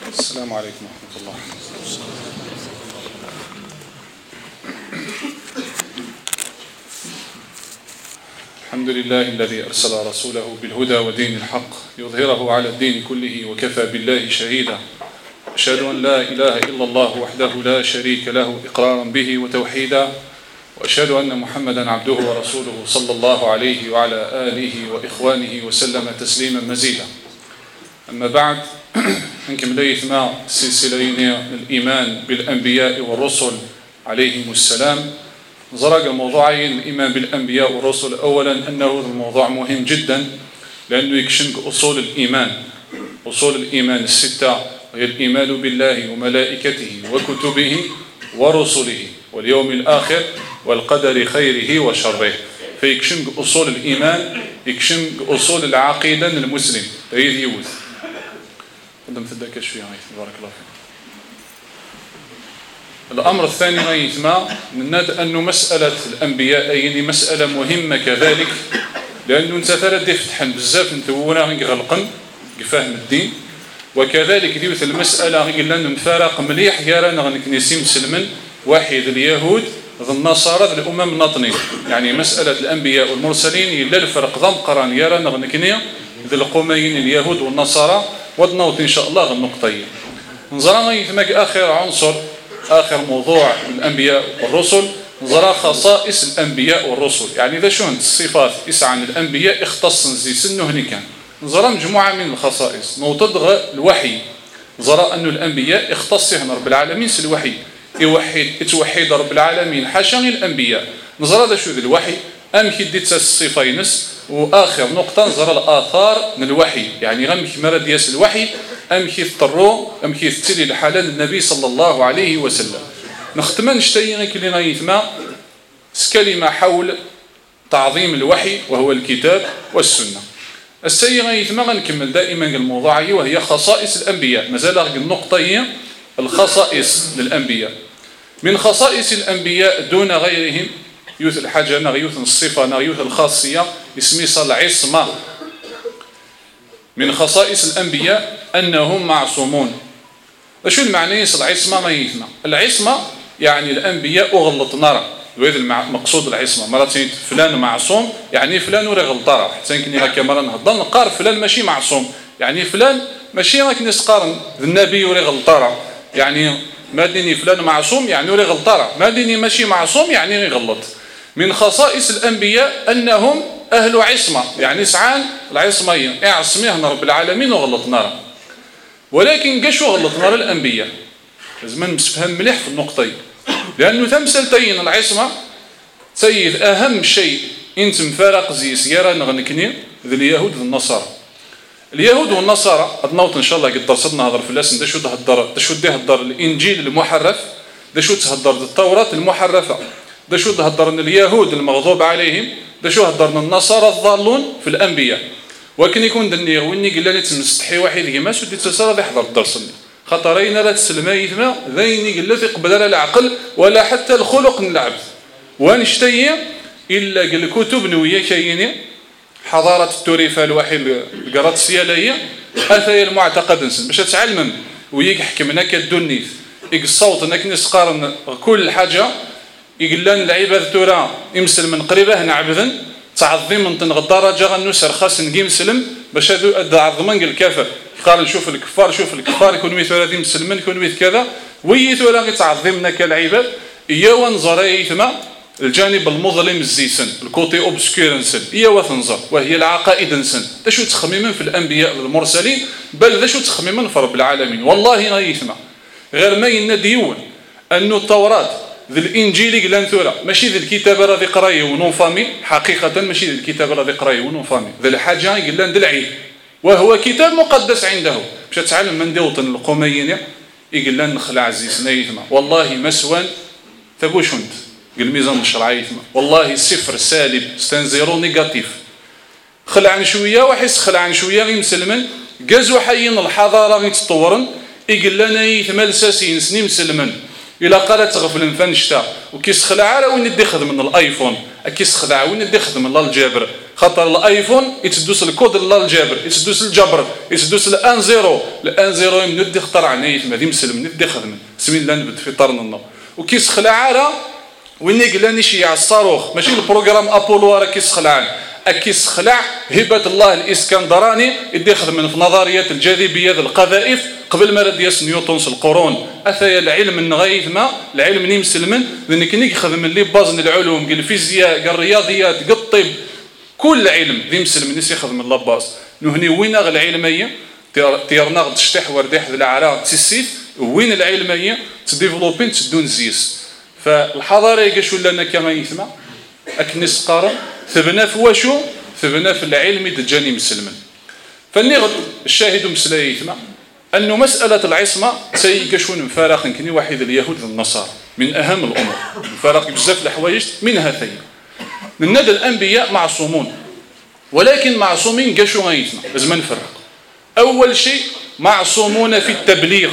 السلام عليكم ورحمة الله. الحمد لله الذي أرسل رسوله بالهدى ودين الحق يظهره على الدين كله وكفى بالله شهيدا. أشهد أن لا إله إلا الله وحده لا شريك له إقرارا به وتوحيدا، وأشهد أن محمدا عبده ورسوله صلى الله عليه وعلى آله وإخوانه وسلم تسليما مزيدا. أما بعد، نكمل مع سلسلين الإيمان بالأنبياء والرسل عليهم السلام. زرق الموضوعين الإيمان بالأنبياء والرسل. أولا أنه الموضوع مهم جدا لأنه يكشف أصول الإيمان. أصول الإيمان الستة وهي الإيمان بالله وملائكته وكتبه ورسله واليوم الآخر والقدر خيره وشره. فيكشف أصول الإيمان، يكشف أصول العقيدة المسلم. هي يوث قدم في الدكاش فيها بارك الله فيك. الأمر الثاني ما يتما من أنه مسألة الأنبياء أي مسألة مهمة كذلك، لأنه أنت فردي فتحن بزاف نتونا غلقن فهم الدين، وكذلك ديوث المسألة قلنا نفارق مليح يارانا غنكنيسي مسلمن واحد اليهود ذو النصارى ذو الأمم الناطنين. يعني مسألة الأنبياء والمرسلين إلا الفرق ضم قران يارانا غنكني ذو القوميين اليهود والنصارى ودنوت إن شاء الله النقطية. نزرنا يتمك آخر عنصر، آخر موضوع الأنبياء والرسل، نزرى خصائص الأنبياء والرسل. يعني إذا شو الصفات إسعى عن الأنبياء اختص زي سنه هني كان نزرى مجموعة من الخصائص. نوتضغ الوحي، نزرى أن الأنبياء اختصهم رب العالمين سالوحي، يتوحد رب العالمين حاشا الأنبياء. نزرى ذا شو ذي الوحي أم كديت الصفينس. وآخر نقطة نزرى الآثار من الوحي، يعني غمك مرد ياس الوحي أم كي اضطروا أم كي تتلي الحلال النبي صلى الله عليه وسلم. نختم نشتي كلنا يثما كلمة حول تعظيم الوحي وهو الكتاب والسنة. السيئة يثما غنكمل دائما الموضوع وهي خصائص الأنبياء. مازال النقطة هي الخصائص للأنبياء. من خصائص الأنبياء دون غيرهم يوث الحاجة نغيوث الصفة نغيوث الخاصية اسمي العصمة. من خصائص الأنبياء أنهم معصومون. وشو المعنى العصمة ما يثنى؟ العصمة يعني الأنبياء أغلط نرى، وهذا المقصود العصمة. مرات فلان معصوم يعني فلان وري غلطارة، حتى يمكن هكا مرة نهضر نقار فلان ماشي معصوم، يعني فلان ماشي راك نسقارن النبي وري غلطارة، يعني ما ديني فلان معصوم يعني وري غلطارة، ما ديني ماشي معصوم يعني غلط. من خصائص الأنبياء أنهم أهل عصمة، يعني سعان العصمية اعصميه رب العالمين وغلط نار. ولكن قشوا غلط نار الأنبياء لازم نفهم مليح في النقطة، لأنه تمثلتين العصمة سيد أهم شيء انت مفارق زي سيارة نغنكني ذي اليهود والنصارى. اليهود والنصارى أدنوت إن شاء الله قد درسنا هذا في اللسن. دا شو تهدر الإنجيل المحرف، دا شو تهدر التوراة المحرفة، دا شو تهدرنا اليهود المغضوب عليهم، دا شو هدرنا النصارى الضالون في الأنبياء. وكن يكون دني ويني قال لي تمستحي واحد يما شو تسرى يحضر الدرس خطرين لا تسلمي يثما ذيني قال لي قبل لا العقل ولا حتى الخلق من العبد وانشتي إلا قال الكتب نوية كاينه حضارة التوريفة الواحد قرات سيالية أثايا المعتقد نسن باش تعلم ويحكم هناك الدنيث يقصوت انك نسقارن كل حاجة يقول لنا العباد تورا يمسل من قريبه نعبذن تعظيم من الدرجة غنوسر خاص نجي مسلم باش هذو عظمان الكافر قال نشوف الكفار شوف الكفار يكون ويث ولا مسلمين يكون ويث كذا ويث ولا تعظمنا كالعباد يا ونظر يثما الجانب المظلم الزيسن الكوتي اوبسكيرنسن يا وثنظر وهي العقائد نسن دا شو تخميما في الانبياء المرسلين بل دا شو تخميما في رب العالمين. والله غيثما غير ما ينديون انه التوراة ذي الانجيل قلان ثورة ماشي ذي الكتاب راضي قرايه ونوفامي حقيقة ماشي ذي الكتاب راضي قرايه ونوفامي ذي الحاجة قلان ذي العيد وهو كتاب مقدس عنده باش تعلم من دوطن القوميين يقول لنا نخلع عزيز نايثما والله مسوان تبوش انت قال ميزان الشرعي والله صفر سالب ستنزيرو نيجاتيف خلع شويه وحس خلع شويه غير مسلمن جازو حيين الحضاره غير تطورن يقول لنا يثما لساسين سنين مسلمن الا قالت غفل فنشتا وكيس خلع على وين يدي خدم من الايفون كيس خلع وين يدي خدم من الجابر خاطر الايفون يتدوس الكود لا الجبر يتدوس الجبر يتدوس الان زيرو من يدي اخترع نيت ما دي مسلم من يدي خدم سمين لا نبت في طرنا وكيسخلع على وين يقلاني شي على الصاروخ ماشي البروغرام ابولو راه كيسخلع كيسخلع هبه الله الاسكندراني يدي خدم في نظريات الجاذبيه القذائف قبل ما رد ياس نيوتن القرون اثايا العلم النغايث ما العلم ني مسلمن لانك نيك خدم اللي بازن العلوم قال الفيزياء قال الرياضيات قال الطب كل علم ذي مسلم نسي يخدم اللاباس نهني وين غ العلميه تيرنا غد تشتح ورديح ذا العراق تسيت وين العلميه تديفلوبين تدون زيس فالحضاره يقشوا لنا كما يثمى اكنس قارن ثبنا في واشو ثبنا في العلم دجاني مسلمن فالنغد الشاهد مسلا يثمى انه مساله العصمه سيقشون مفارق كني واحد اليهود والنصارى من اهم الامور مفارق بزاف الحوايج منها ثاني من ندى الأنبياء معصومون ولكن معصومين قشوا غيثنا لازم نفرق أول شيء معصومون في التبليغ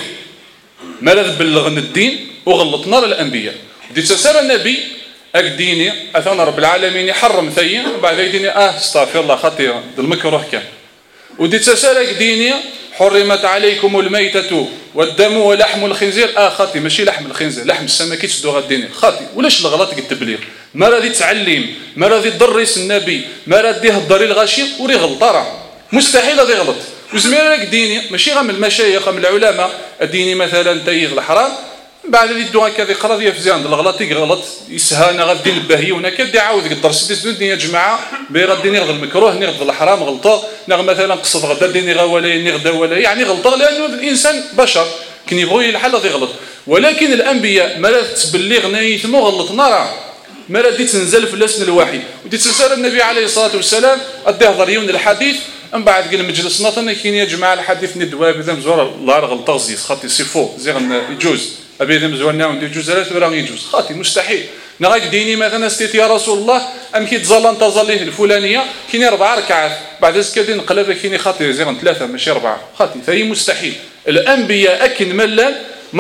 ماذا بلغنا الدين وغلطنا للأنبياء دي تسال النبي أكديني أثنى رب العالمين يحرم ثين بعد يديني استغفر الله خطيرا المكروه كان ودي تسال أكديني حرمت عليكم الميتة والدم ولحم الخنزير خاطي ماشي لحم الخنزير لحم السمك تسدو غديني خاطي ولاش الغلط التبليغ ما راضي تعلم ما راضي تدرس النبي ما راضي يهضر الغشيم وري غلط راه مستحيل غادي يغلط وزميلك ديني ماشي غير من المشايخ من العلماء الديني مثلا تيغ الحرام بعد اللي يدو هكا يقرا ديال فزيان الغلط يغلط يسهانا غادي الباهي هناك غادي يعاود الدرس ديال يا جماعه بغادي نغض المكروه نغض الحرام غلطه نغ مثلا قصد غدا ديني غوالي نغدا ولا يعني غلطه لانه الانسان بشر كي يبغوا يلحل غادي يغلط ولكن الانبياء ما تبلغنا يثمو غلطنا راه ما ردي تنزل في لسن الوحي ودي تسال النبي عليه الصلاه والسلام ادي هضر يون الحديث من بعد قال المجلس نطن كاين يا جماعه الحديث ندواب اذا مزور الله غلطه زيس خاطي سيفو زيغ يجوز ابي اذا مزورنا وندي يجوز لا راه يجوز خاطي مستحيل نغاك ديني مثلا استيت يا رسول الله ام كي تظل انت ظليه الفلانيه كاين 4 ركعات بعد كذا نقلب كاين خاطي زيغ 3 ماشي 4 خاطي فهي مستحيل الانبياء اكن ملان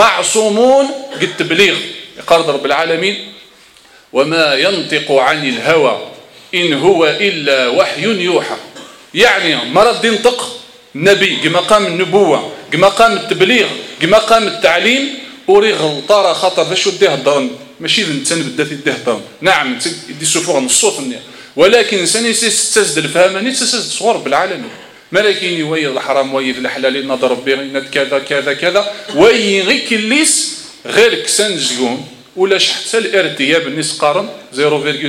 معصومون بالتبليغ قال رب العالمين وما ينطق عن الهوى إن هو إلا وحي يوحى يعني مرض ينطق نبي كما قام النبوة كما قام التبليغ كما قام التعليم وري غلطارة خطر باش يديه الضرن ماشي الانسان بدات يديه الضرن نعم يدي سفوغ الصوت ولكن الانسان يستسد الفهم يستسد صور بالعالمين ملكين يويض الحرام ويض الحلال نظر ربي كذا كذا كذا ويغي كليس غير كسان زيون ولا حتى الارتياب الناس قارن 0.00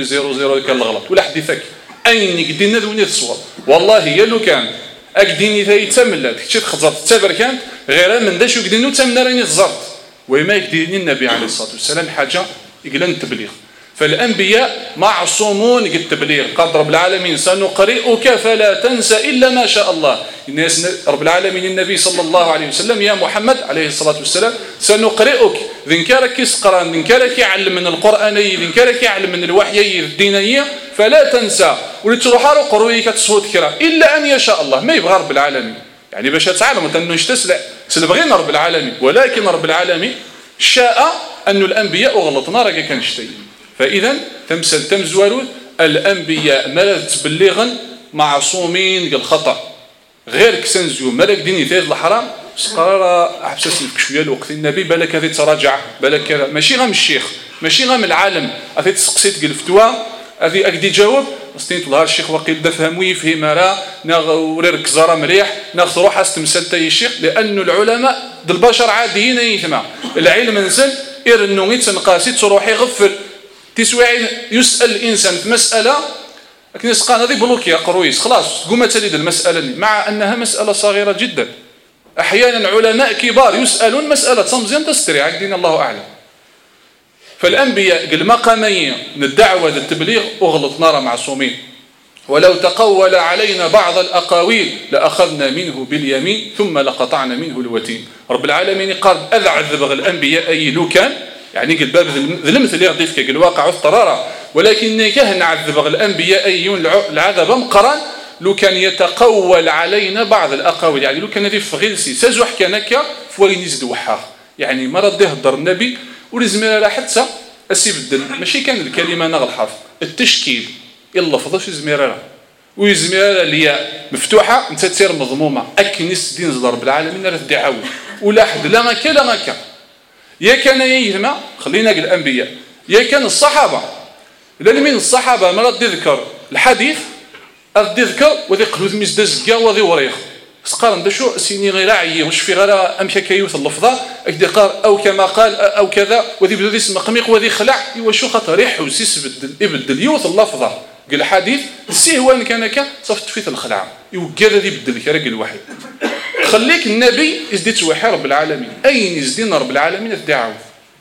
كان الغلط ولا حديثك اين قدينا ذوني الصور والله يا لو كان اكديني ثاي تملات كنت خزرت التبر كان غير من داش قدينو تمنا راني زرت وما يكديني النبي عليه الصلاه والسلام حاجه يقلن التبليغ فالانبياء معصومون بالتبليغ قال رب العالمين سنقرئك فلا تنسى الا ما شاء الله الناس رب العالمين النبي صلى الله عليه وسلم يا محمد عليه الصلاه والسلام سنقرئك ذنكرك يسقرا ذنكرك يعلم من القران ذنكرك يعلم من الوحي الدينيه فلا تنسى ولتروح قرويك تصوت كرا الا ان يشاء الله ما يبغى رب العالمين يعني باش تعلم انه يشتسلع سلبغينا رب العالمين ولكن رب العالمين شاء أن الأنبياء غلطنا راه كان شتي فإذا تمثل تمزوالون الأنبياء مالا تبلغا معصومين الخطأ غير كسنزيو مالك ديني ثيث الحرام قرار أحسس لك شوية الوقت النبي بالك هذه تراجع بالك ماشي غام الشيخ ماشي غام العالم هذه تسقسيت الفتوى هذه أكدي جاوب استنيت لها الشيخ وقيل دفهم ويفهم راه وريرك زرا مريح ناخذ روح استمثل تاي الشيخ لأن العلماء البشر عاديين يثمع العلم نزل إرنو يتنقاسي تروحي غفل تسوعي يسأل الإنسان في مسألة لكن يسقان هذه بلوكيا قرويس خلاص قوم تلد المسألة مع أنها مسألة صغيرة جدا أحيانا علماء كبار يسألون مسألة صمزين تستري عقدين الله أعلم فالأنبياء المقامية من الدعوة للتبليغ أغلط نار معصومين ولو تقول علينا بعض الأقاويل لأخذنا منه باليمين ثم لقطعنا منه الوتين رب العالمين قال أذعذب الأنبياء أي لو كان يعني قل باب ذلمت اللي يضيفك قل واقع والطرارة ولكن كهن عذب الأنبياء أيون العذاب مقران لو كان يتقول علينا بعض الأقاويل يعني لو كان هذه في غلسي سازوح كانك فورين يزد وحاه يعني ما رد يهضر النبي ولزمير حتى السيبدل ماشي كان الكلمة نغ الحرف التشكيل يلا فضل شي زميرة ويزميها الياء مفتوحه انت تسير مضمومه اكنس دين زل رب العالمين راه تدي عاود ولا حد لا غاكا لا غاكا يا كان يهما خلينا قال الانبياء يا كان الصحابه لان من الصحابه مرات يذكر الحديث ادي ذكر وذي قلوذ مزدزكا وذي وريخ سقارن دشو سيني غير عيي واش في غير امشي كيوث اللفظه اكدي قار او كما قال او كذا وذي بدا يسمى قميق وذي خلع واش خاطر يحوس يبدل يوث اللفظه قال الحديث السهوان كان كا صفت فيه الخلع يوكا ذي بدل كرا قال الوحي خليك النبي يزدي توحي رب العالمين اين يزدينا رب العالمين الدعوه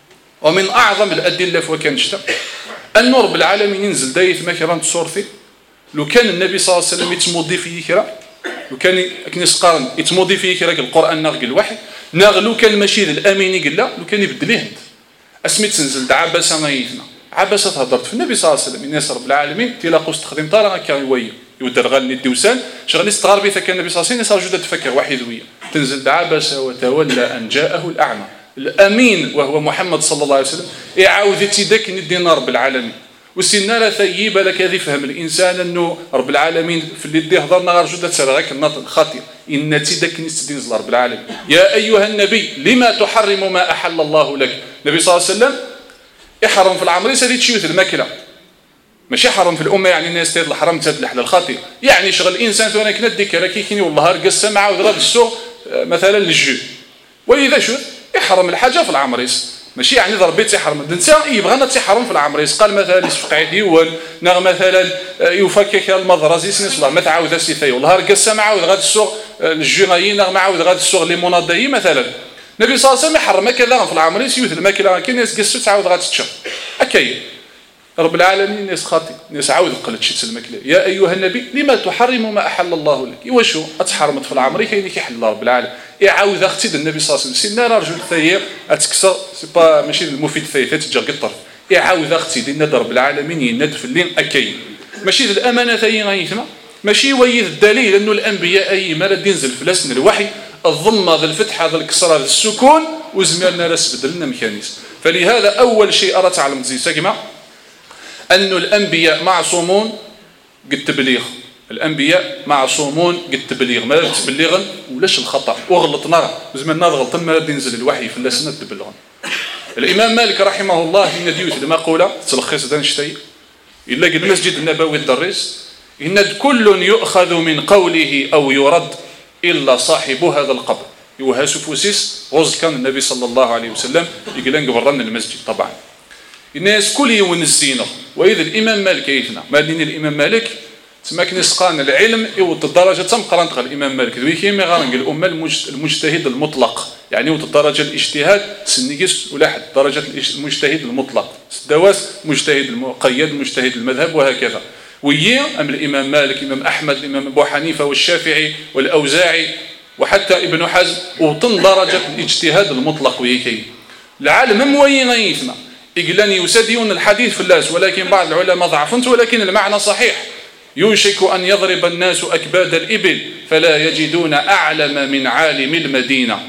ومن اعظم الادله فوكان شتا ان رب العالمين ينزل دايث مكران تصورتي لو كان النبي صلى الله عليه وسلم يتمودي فيه كرا لو كان كنيس قارن يتمودي فيه كرا القران ناغ الوحي ناغ لو كان ماشي الامين قال لا لو كان يبدل يهد اسمي تنزل دعابسه غايثنا عبسه تهضرت في النبي صلى الله عليه وسلم الناس رب العالمين تلاقوا استخدم طارا كان يوي يودر غال الدوسان شغل استغربي كان النبي صلى الله عليه وسلم صار جوده تفكر وحي ذويه تنزل دعابسه وتولى ان جاءه الاعمى الامين وهو محمد صلى الله عليه وسلم يعاود تيدك ندينا رب العالمين والسنه لا ثيب لك هذه فهم الانسان انه رب العالمين في اللي دي هضرنا غير جوده سرغك الناطق خاطئ ان تيدك نستدين رب العالمين يا ايها النبي لما تحرم ما احل الله لك النبي صلى الله عليه وسلم يحرم في العمريس هذه تشيوث الماكله ماشي حرم في الامه يعني الناس تاكل الحرام تاكل الحلال الخاطئ يعني شغل الانسان ثاني كنا ديك راكي كيني والله رقص السمعه وضرب السوق مثلا للجو ولذا شو يحرم الحاجه في العمريس ماشي يعني ضربيت يحرم الانسان يبغى تحرم في العمريس قال مثلا يسفق عيديون نغ مثلا يفكك المضرز يسنس الله ما تعاود سيفي والله رقص السمعه وغاد السوق الجوغايين نغ معاود غاد السوق لي مناضي مثلا النبي صلى الله عليه وسلم يحرم كذا في العمريس يوث الماكله كاين ناس قصوا تعاود غاد تشرب اكاي رب العالمين ناس خاطئ ناس عاود قلت شي الماكله يا ايها النبي لما تحرم ما احل الله لك واش اتحرمت في العمري كاين كيحل الله رب العالمين يعاود اختي النبي صلى الله عليه وسلم سيدنا رجل ثير اتكسر سي با ماشي المفيد ثير تجر قطر يعاود اختي دينا رب العالمين يند في اللين اكاي ماشي الامانه ثي غيثما ماشي ويذ الدليل انه الانبياء اي ما ينزل في لسن الوحي الضمه ذا الفتحه ذا الكسره ذا السكون وزميلنا راس بدلنا ميكانيزم فلهذا اول شيء ارى تعلم زي ساكمه أن الأنبياء معصومون قد تبليغ الأنبياء معصومون قد تبليغ ما تبليغا ولاش الخطأ وغلطنا زمان غلط ما ينزل الوحي في اللسنة تبلغا الإمام مالك رحمه الله إن ديوت لما قوله تلخيص دانشتي إلا قد المسجد النبوي الدرس إن كل يؤخذ من قوله أو يرد إلا صاحب هذا القبر يوهاس فوسيس غوز كان النبي صلى الله عليه وسلم يقلن قبرنا المسجد طبعا الناس كل يوم الزينة وإذا الإمام مالك يثنى مالين الإمام مالك تماك نسقان العلم يوت الدرجة تم قرنت الإمام مالك ذوي كيما غارنق الأمة المجتهد المطلق يعني يوت الدرجة الاجتهاد سنيقس ولا حد درجة المجتهد المطلق الدواس مجتهد المقيد مجتهد المذهب وهكذا ويا أم الإمام مالك الإمام أحمد الإمام أبو حنيفة والشافعي والأوزاعي وحتى ابن حزم وطن درجة الاجتهاد المطلق ويكي العالم موين يثنى إقلان يسديون الحديث في اللاس ولكن بعض العلماء ضعفنت ولكن المعنى صحيح يوشك أن يضرب الناس أكباد الإبل فلا يجدون أعلم من عالم المدينة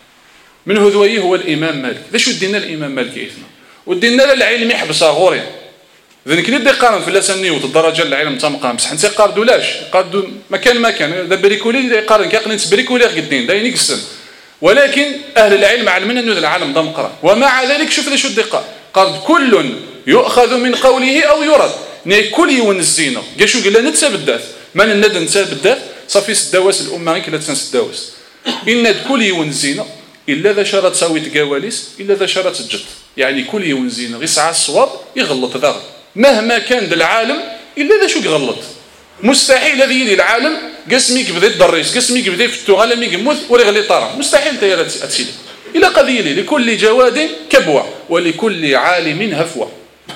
من هذويه هو الإمام مالك ليش ودينا الإمام مالك إثنى ودينا العلم يحبس غوري ذنك ندي قارن في اللساني وتدرج العلم تمقام بصح انت قاردو لاش قاردو مكان دا بريكولي قارن كيقلن بريكولي قدين دا ينقسم ولكن أهل العلم علمنا أن العالم ضم قرأ ومع ذلك شوف ليش الدقة قال كل يؤخذ من قوله أو يرد كل يون الزينة قاشو قال لنا نتساب الداث من الندى نتساب الداث صافي سداواس الأمة كلا تنس الداواس إن كل يون الزينة إلا ذا شرط ساوي تقاوليس إلا ذا شرط الجد يعني كل يون الزينة غيسعى الصواب يغلط ذا مهما كان العالم إلا ذا شو يغلط مستحيل هذه يدي العالم قسميك بدي الدريس قسميك بدي في التغالمي يموت ورغلي طرا مستحيل تيرا تسيلي إلى قضية لكل جواد كبوة ولكل عالم هفوة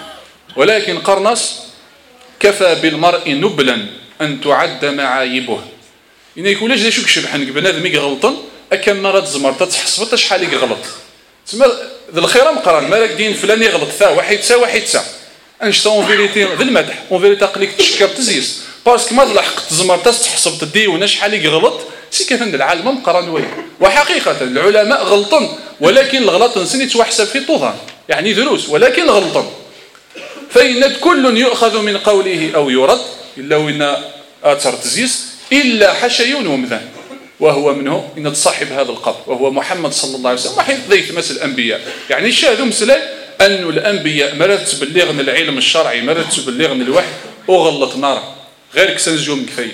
ولكن قرنص كفى بالمرء نبلا أن تعد معايبه إن يقول ليش شوك شبحن بنادم يغلطن أكم مرات زمرت تحسبت شحال يغلط تسمى ذا الخير مقرن مالك دين فلان يغلط ثا واحد سا انشتا اون فيريتي ذا المدح اون فيريتي قليك تشكر تزيز باسكو ما لحقت زمرت تحسب تدي شحال يغلط سي كيفن العالم مقرن وين وحقيقة العلماء غلطن ولكن الغلط نسيت وحسب في طوفان يعني دروس ولكن غلطن فإن كل يؤخذ من قوله أو يرد إلا وإن ترتزيس إلا حشيون ومذان، وهو منه إن تصاحب هذا القبر وهو محمد صلى الله عليه وسلم. وحيث ذيك مثل الأنبياء يعني الشاهد مسلم أن الأنبياء مرات تبلغنا العلم الشرعي، مرات تبلغنا الوحي وغلط نار غير كسنجوم كفاية.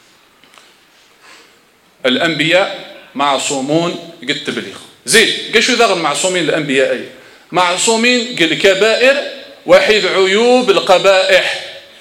الأنبياء معصومون قد تبليغ زيد قال شو ذا المعصومين الأنبياء أي معصومين قال الكبائر وحيد عيوب القبائح.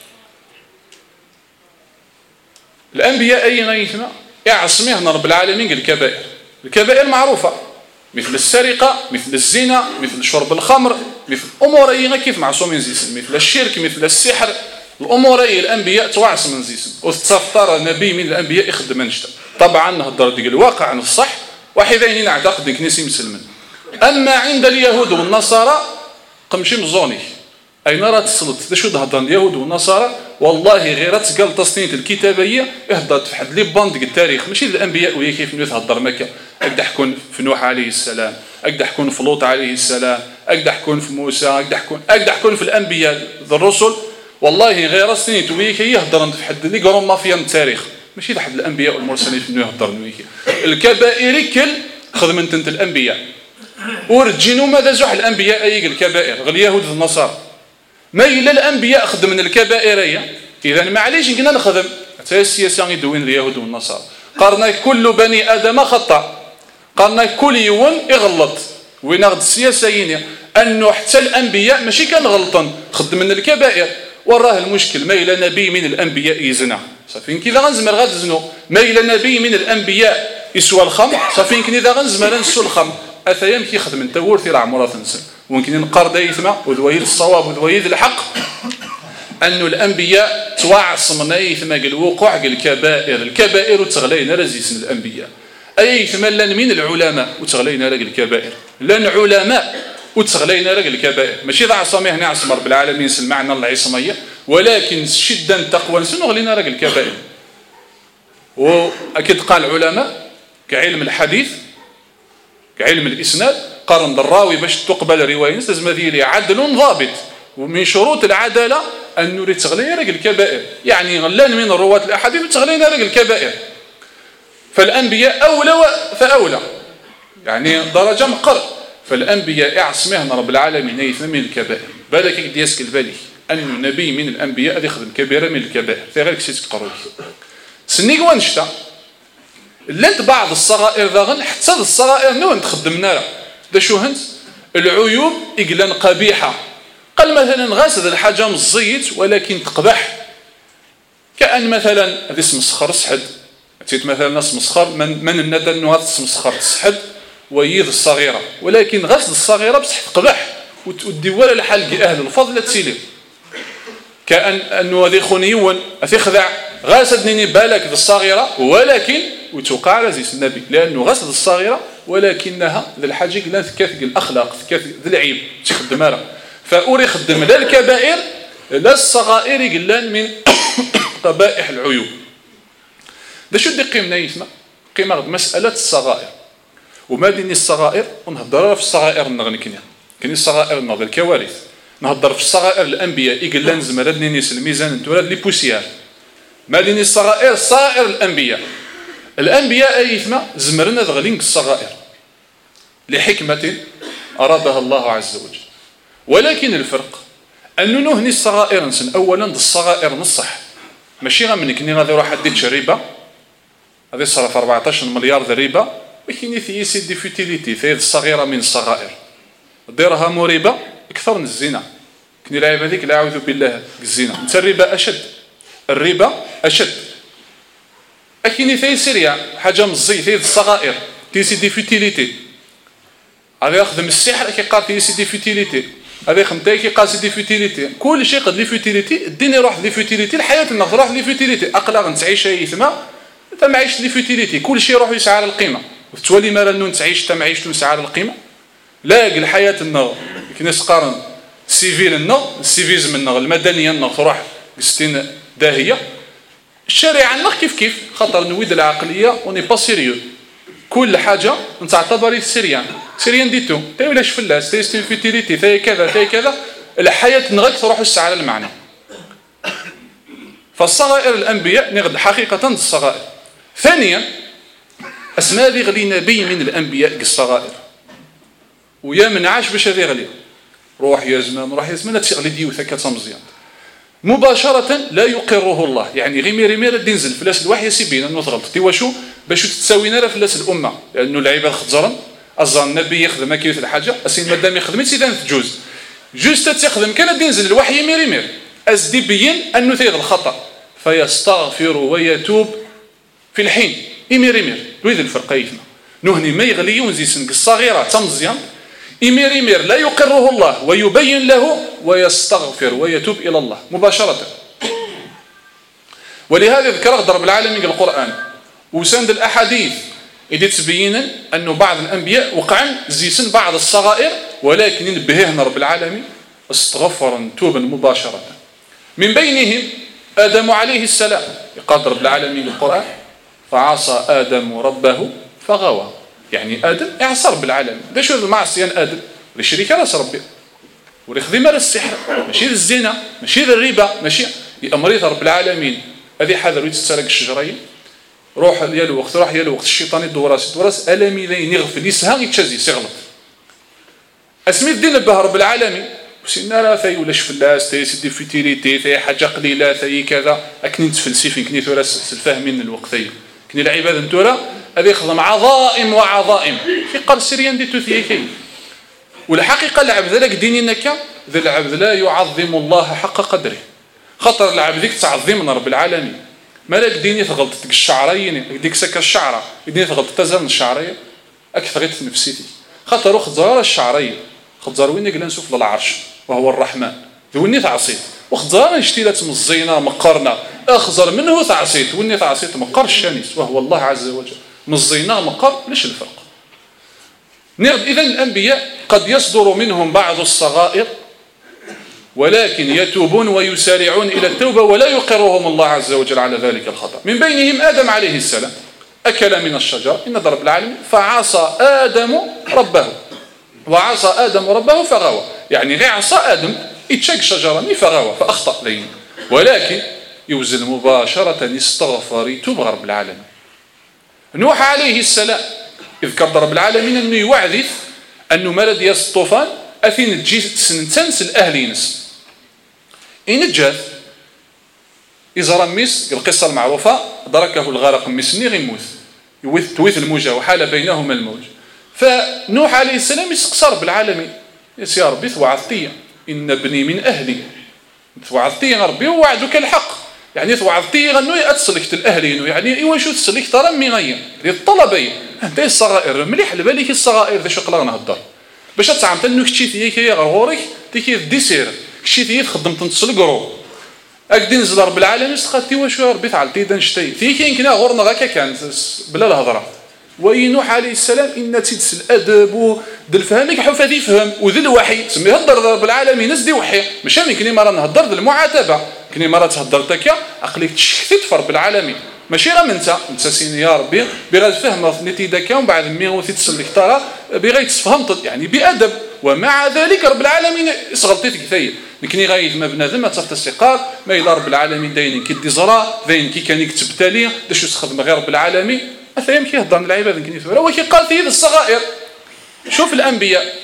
الأنبياء أي غيثنا يعصميهنا رب العالمين قال الكبائر. الكبائر معروفة مثل السرقة، مثل الزنا، مثل شرب الخمر، مثل أمور أي كيف معصومين زيسن، مثل الشرك، مثل السحر. الأمور أي الأنبياء توعصم من زيسن وتستفتر نبي من الأنبياء يخدم منشتا. طبعا نهضر ديك الواقع عن الصح وحيدين نعتقد كنيسي مسلمين. أما عند اليهود والنصارى قمشي مزوني أي نرى تصلت شو هضر اليهود والنصارى والله غير تقال تصنيف الكتابية اهضرت في حد لي باند التاريخ ماشي الأنبياء وهي كيف نهضر مكة. أقدح حكون في نوح عليه السلام، أقدح حكون في لوط عليه السلام، أقدح حكون في موسى، أقدح حكون في الأنبياء الرسل. والله غير سنين تويك يهضر في حد اللي قرون مافيا التاريخ ماشي لحد الأنبياء والمرسلين في يهضر نويك. الكبائر كل خدمت انت الأنبياء ورجينوا ماذا زوح الأنبياء أي الكبائر غير اليهود والنصارى ما إلا الأنبياء خدم من الكبائر. إذا معليش قلنا نخدم حتى السياسة يدوين اليهود والنصارى. قرنا كل بني آدم خطأ، قرنا كل يوم يغلط وين غد السياسيين أنه حتى الأنبياء ماشي كان غلطا خدم من الكبائر. وراه المشكل ما إلى نبي من الأنبياء يزنى صافين كذا غنزمر غاد زنو، ما إلى نبي من الأنبياء يسوى الخمر صافين كذا غنزمر نسو الخمر. أثيام كي خدم انت ورثي راه عمره تنسى ويمكن نقار دايثما وذويل الصواب وذويل الحق أنه الأنبياء توعصم نايثما قال وقوع قال الكبائر. الكبائر تغلينا رزيسن الأنبياء أيثما لن من العلماء وتغلينا رجل الكبائر لن علماء وتغلينا رجل الكبائر ماشي ضع صميه هنا عصم رب العالمين سمعنا الله عصميه ولكن شدا تقوى سنو غلينا رجل الكبائر. وأكيد قال العلماء كعلم الحديث كعلم الإسناد قارن الراوي باش تقبل رواية لازم ذي عدل ضابط ومن شروط العدالة أن نريد تغلي رجل الكبائر يعني غلان من الرواة الأحاديث وتغلينا رجل الكبائر. فالأنبياء أولى فأولى يعني درجة مقر. فالأنبياء يعصمهن رب العالمين يثمن الكبائر بالك يديسك البالي أن نبي من الأنبياء يخدم كبيرة من الكبائر في غير كسيتك قروي سنيك وانشتا لنت بعض الصغائر ذاغن حتى الصغائر نون تخدمنا دا شو هنت العيوب إقلان قبيحة. قال مثلا غاسد الحاجة مزيت ولكن تقبح كأن مثلا هذا اسم مسخر سحد أتيت مثلا ناس مسخر من الندى أنه هذا اسم مسخر تسحد ويض الصغيرة ولكن غاسد الصغيرة بصح تقبح وتدي لحلق أهل الفضل تسيلي كأن أنه هذا خنيون أتخذع غاسد نيني بالك الصغيرة ولكن وتوقع رزيس النبي لأنه غسل الصغيرة ولكنها ذا الحاجة لا ثكاث الأخلاق ثكاث ذا العيب تخدم هذا فأوري خدم لا الكبائر لا الصغائر قلان من قبائح العيوب. ده شو دي قيمنا يسمى قيمة مسألة الصغائر وما ديني الصغائر ونهضر في الصغائر النغني كني الصغائر النغ الكوارث نهضر في الصغائر الأنبياء يقلان زمرد نينيس الميزان انتولاد لي بوسيار ما ديني الصغائر صائر الأنبياء. الأنبياء أيثما زمرنا ذغلين الصغائر لحكمة أرادها الله عز وجل ولكن الفرق أنه نهني الصغائر نسن أولا الصغائر نصح ماشي غمنك ني غادي يروح ديتش الربا غادي صرف 14 مليار ذا ربا ولكن في سيدي فيتيليتي في الصغيرة من الصغائر درهم وربا أكثر من الزنا كني لاعب هذيك لا أعوذ بالله الزنا انت الربا أشد الربا أشد أكيني في سوريا حاجة مزي في الصغائر تيسي دي فيتيليتي هذا يخدم السحر كي قال تيسي دي فيتيليتي هذا يخدم كي قال دي فيتيليتي كل شيء قد لي فيتيليتي الدين يروح لي فيتيليتي الحياة الناس تروح لي فيتيليتي أقلا تعيش يثما أنت ما عيش لي فيتيليتي كل شيء يروح يسعى على القيمة وتولي ما رنون تعيش تما عيش تسعى على القيمة لا الحياة النغ كناس قارن سيفيل النغ السيفيزم النغ المدنية النغ تروح قستين داهية الشريعة النغ كيف خطر نويد العقلية وني با سيريو كل حاجة نتعتبري سيريان ديتو تاي ولاش فلاس تاي ستين فيتيليتي تاي كذا الحياة نغك تروح تسعى على المعنى فالصغائر الأنبياء نغد حقيقة الصغائر. ثانيا أسماء ذي غلي نبي من الأنبياء الصغائر ويا من عاش باش هذي غلي روح يا زمان لا تغلي ديوثا كتمزيان مباشرة لا يقره الله. يعني غير ميري دينزل فلاس الوحي سيبين انه تغلط تي واشو باش تساوينا لا فلاس الامه لانه العباد خزرا اصلا النبي يخدم كيف الحاجه اسين مادام يخدم سيدان تجوز جوست تخدم كان دينزل الوحي ميري ازدي بين انه ثيغ الخطا فيستغفر ويتوب في الحين مير ويذ الفرق يفنا نهني ما يغلي ونزي سنق الصغيره تمزيان مير لا يقره الله ويبين له ويستغفر ويتوب إلى الله مباشرة. ولهذا ذكر ضرب العالمين القرآن وسند الأحاديث اللي تبين أن بعض الأنبياء وقعا زيسن بعض الصغائر ولكن ينبههن رب العالمين استغفرا توبا مباشرة. من بينهم آدم عليه السلام يقال رب العالمين القرآن فعصى آدم ربه فغوى. يعني آدم اعصى رب العالمين دا شو المعصية آدم لشريك راس ربي ولخدمة السحر ماشي الزنا ماشي الربا ماشي أمريض رب العالمين هذه حذر ويتسرق الشجرين روح ديال الوقت راح ديال الوقت الشيطان يدوراس ألمي ذين يغفل يسهل يتشازي سيغلط اسمي الدين به رب العالمين وسينا لا ثاي ولا شفلاس ثاي سيدي فيتيليتي ثاي حاجة قليلة ثاي كذا أكني تفلسفين كني ثوراس الفاهمين الوقتين كني العباد انتورا هذا يخدم عظائم وعظائم في قال سريان دي توثيكي والحقيقة العبد لك دينينك ذا العبد لا يعظم الله حق قدره خطر العبد ذيك تعظيم رب العالمين مالك ديني ثغلطتك الشعرين ديك سكا الشعرة ديني ثغلط تزن الشعرية أكثر غير نفسيتي خطر خزار الشعرية خزار وين يقلن سفل العرش وهو الرحمن ذوني تعصيت وخزار اشتيلت مزينة مقرنا أخزر منه تعصيت وإني تعصيت مقر الشانيس وهو الله عز وجل مزينة مقر ليش الفرق. إذن الأنبياء قد يصدر منهم بعض الصغائر ولكن يتوبون ويسارعون إلى التوبة ولا يقرهم الله عز وجل على ذلك الخطأ. من بينهم آدم عليه السلام أكل من الشجر إن ضرب العالمين فعصى آدم ربه وعصى آدم ربه فغوى. يعني غير عصى آدم يتشق شجرا فغوى فأخطأ لين ولكن يوزن مباشرة يستغفر يتوب رب العالمين. نوح عليه السلام يذكر رب العالمين أنه يوعذف أنه مرض ياس الطوفان أثين تجي سنتنس الأهلينس إن جاث إذا رميس القصة المعروفة دركه الغرق مسني غيموت تويث الموجة وحال بينهما الموج. فنوح عليه السلام يسقسى رب العالمين يا ربي توعظتي إن ابني من أهلي توعظتي ربي ووعدك الحق يعني توعظتي غنو أتسلكت الأهلين يعني إيوا شو تسلك ترى مي غيا الطلبين أنت الصغائر مليح على بالك الصغائر ذا شقلا نهضر باش تعمل تنو كشيتي كي غورك تيكي ديسير كشيتي خدمت نتسلقرو أكدي نزل رب العالمين سقطتي واش ربي فعلتي دنشتي تيكي يمكن غورنا غاكا كانت بلا الهضره. وينوح عليه السلام إن تيدس الأدب دل فهمك حفا ذي فهم وذي الوحي سمي هدر رب العالمين نزدي وحي مش هم كني مرة نهدر ذي المعاتبة كني مرة تهدرتك عقلك تشكتت في رب العالمين ماشي غير انت سيني يا ربي بغير فهم نتي داكا ومن بعد مي تتسلك ترى بغير تفهم يعني بأدب ومع ذلك رب العالمين صغلطيتك كثير لكني غايد ما بنادم ما تفت السقار ما إلى رب العالمين داين كي ديزرا داين كي كان يكتب تالي داش يستخدم غير رب العالمين مثلا يمكن يهضر من العباد يمكن يثورا وكي قال في الصغائر. شوف الأنبياء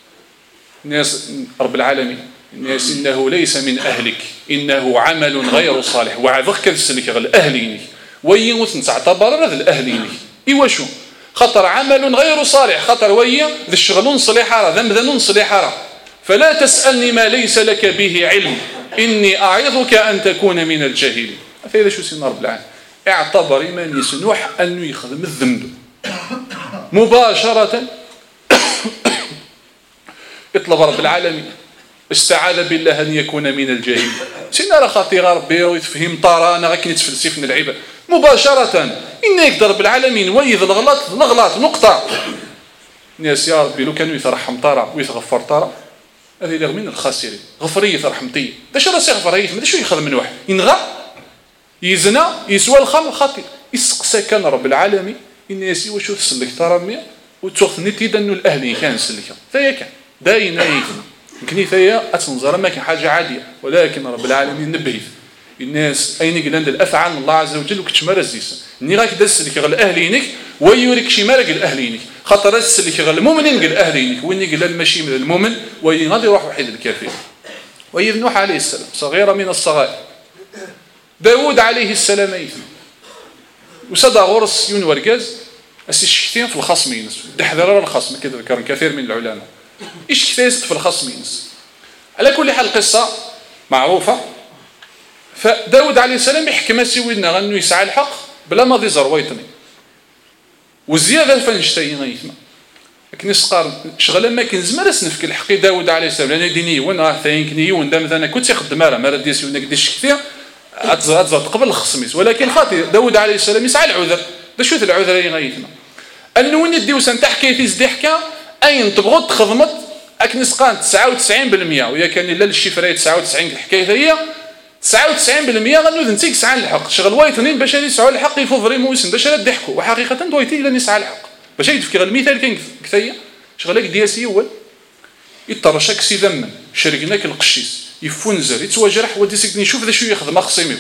الناس رب العالمين الناس إنه ليس من أهلك إنه عمل غير صالح وعذق كذسلك غير أهليني ويوث تعتبر هذا الأهليني إيوا شو خطر عمل غير صالح خطر ويا ذي الشغلون صليحة ذنب ذنون صليحة فلا تسألني ما ليس لك به علم إني أعظك أن تكون من الجاهلين. فإذا شو سيدنا رب العالمين اعتبر إيمان نوح أنه يخدم الذنب مباشرة اطلب رب العالمين استعاذ بالله أن يكون من الجاهلين سيدنا راه خاطر ربي ويتفهم طارانا غاكي نتفلسف من العباد مباشرة إن يقدر رب العالمين ويذ الغلط نقطة الناس يا ربي لو كانوا يترحم طارا ويتغفر طارا هذه اللي من الخاسرين غفرية رحمتي داش راه سيغفر ما شو يخدم من واحد ينغى يزنى يسوى الخمر خاطئ يسقسى كان رب العالمين الناس واش تسلك ترى وتوخ نتي دنو الاهلي كان سلكها فهي كان داينا يمكن فيا اتنظر ما كان حاجه عاديه ولكن رب العالمين نبه الناس أين قلنا الأفعال الله عز وجل وكتشمر الزيس ني غاك دسلك غل أهلينك ويوريك شي مالك الأهلينك خاطر دسلك غل المؤمنين قال أهلينك ويني قال المشي من المؤمن وين غادي يروح وحيد الكافر وإذ نوح عليه السلام صغيرة من الصغائر داود عليه السلام أيثم وسدا غرس يون ورقاز الشكتين في الخصم ينس دحذر الخصم كذا ذكر كثير من العلماء إيش كثيست في الخصم ينس على كل حال القصة معروفة فداود عليه السلام يحكم سيدنا غنو يسعى الحق بلا ما ضي زرويتني والزيادة فنشتي غيثما لكن يسقار شغل ما كان زمان سنفك الحق داود عليه السلام لأن ديني وين ثاني كني وين دام مثلا كنت يخدم ما ديس وين قديش كثير أتزاد قبل الخصميس ولكن خاطر داود عليه السلام يسعى العذر ده شو العذر اللي غيثما أنه وين يديو سنتحكي في زدحكا أين تبغض خدمت أكن سقان 99% ويا كان إلا الشفرة 99 الحكاية هي 99% غنوذ نتيك سعى الحق شغل وايتنين باش يسعوا الحق يفو فريمون يسن باش يضحكوا وحقيقة دويتي إلا نسعى الحق باش يتفكر المثال كان كثية شغلك دياسي أول يطرشك سي ذمن شاركناك القشيس يفونزر يتواجرح ودي سكني شوف ذا شو يخدم خصيمي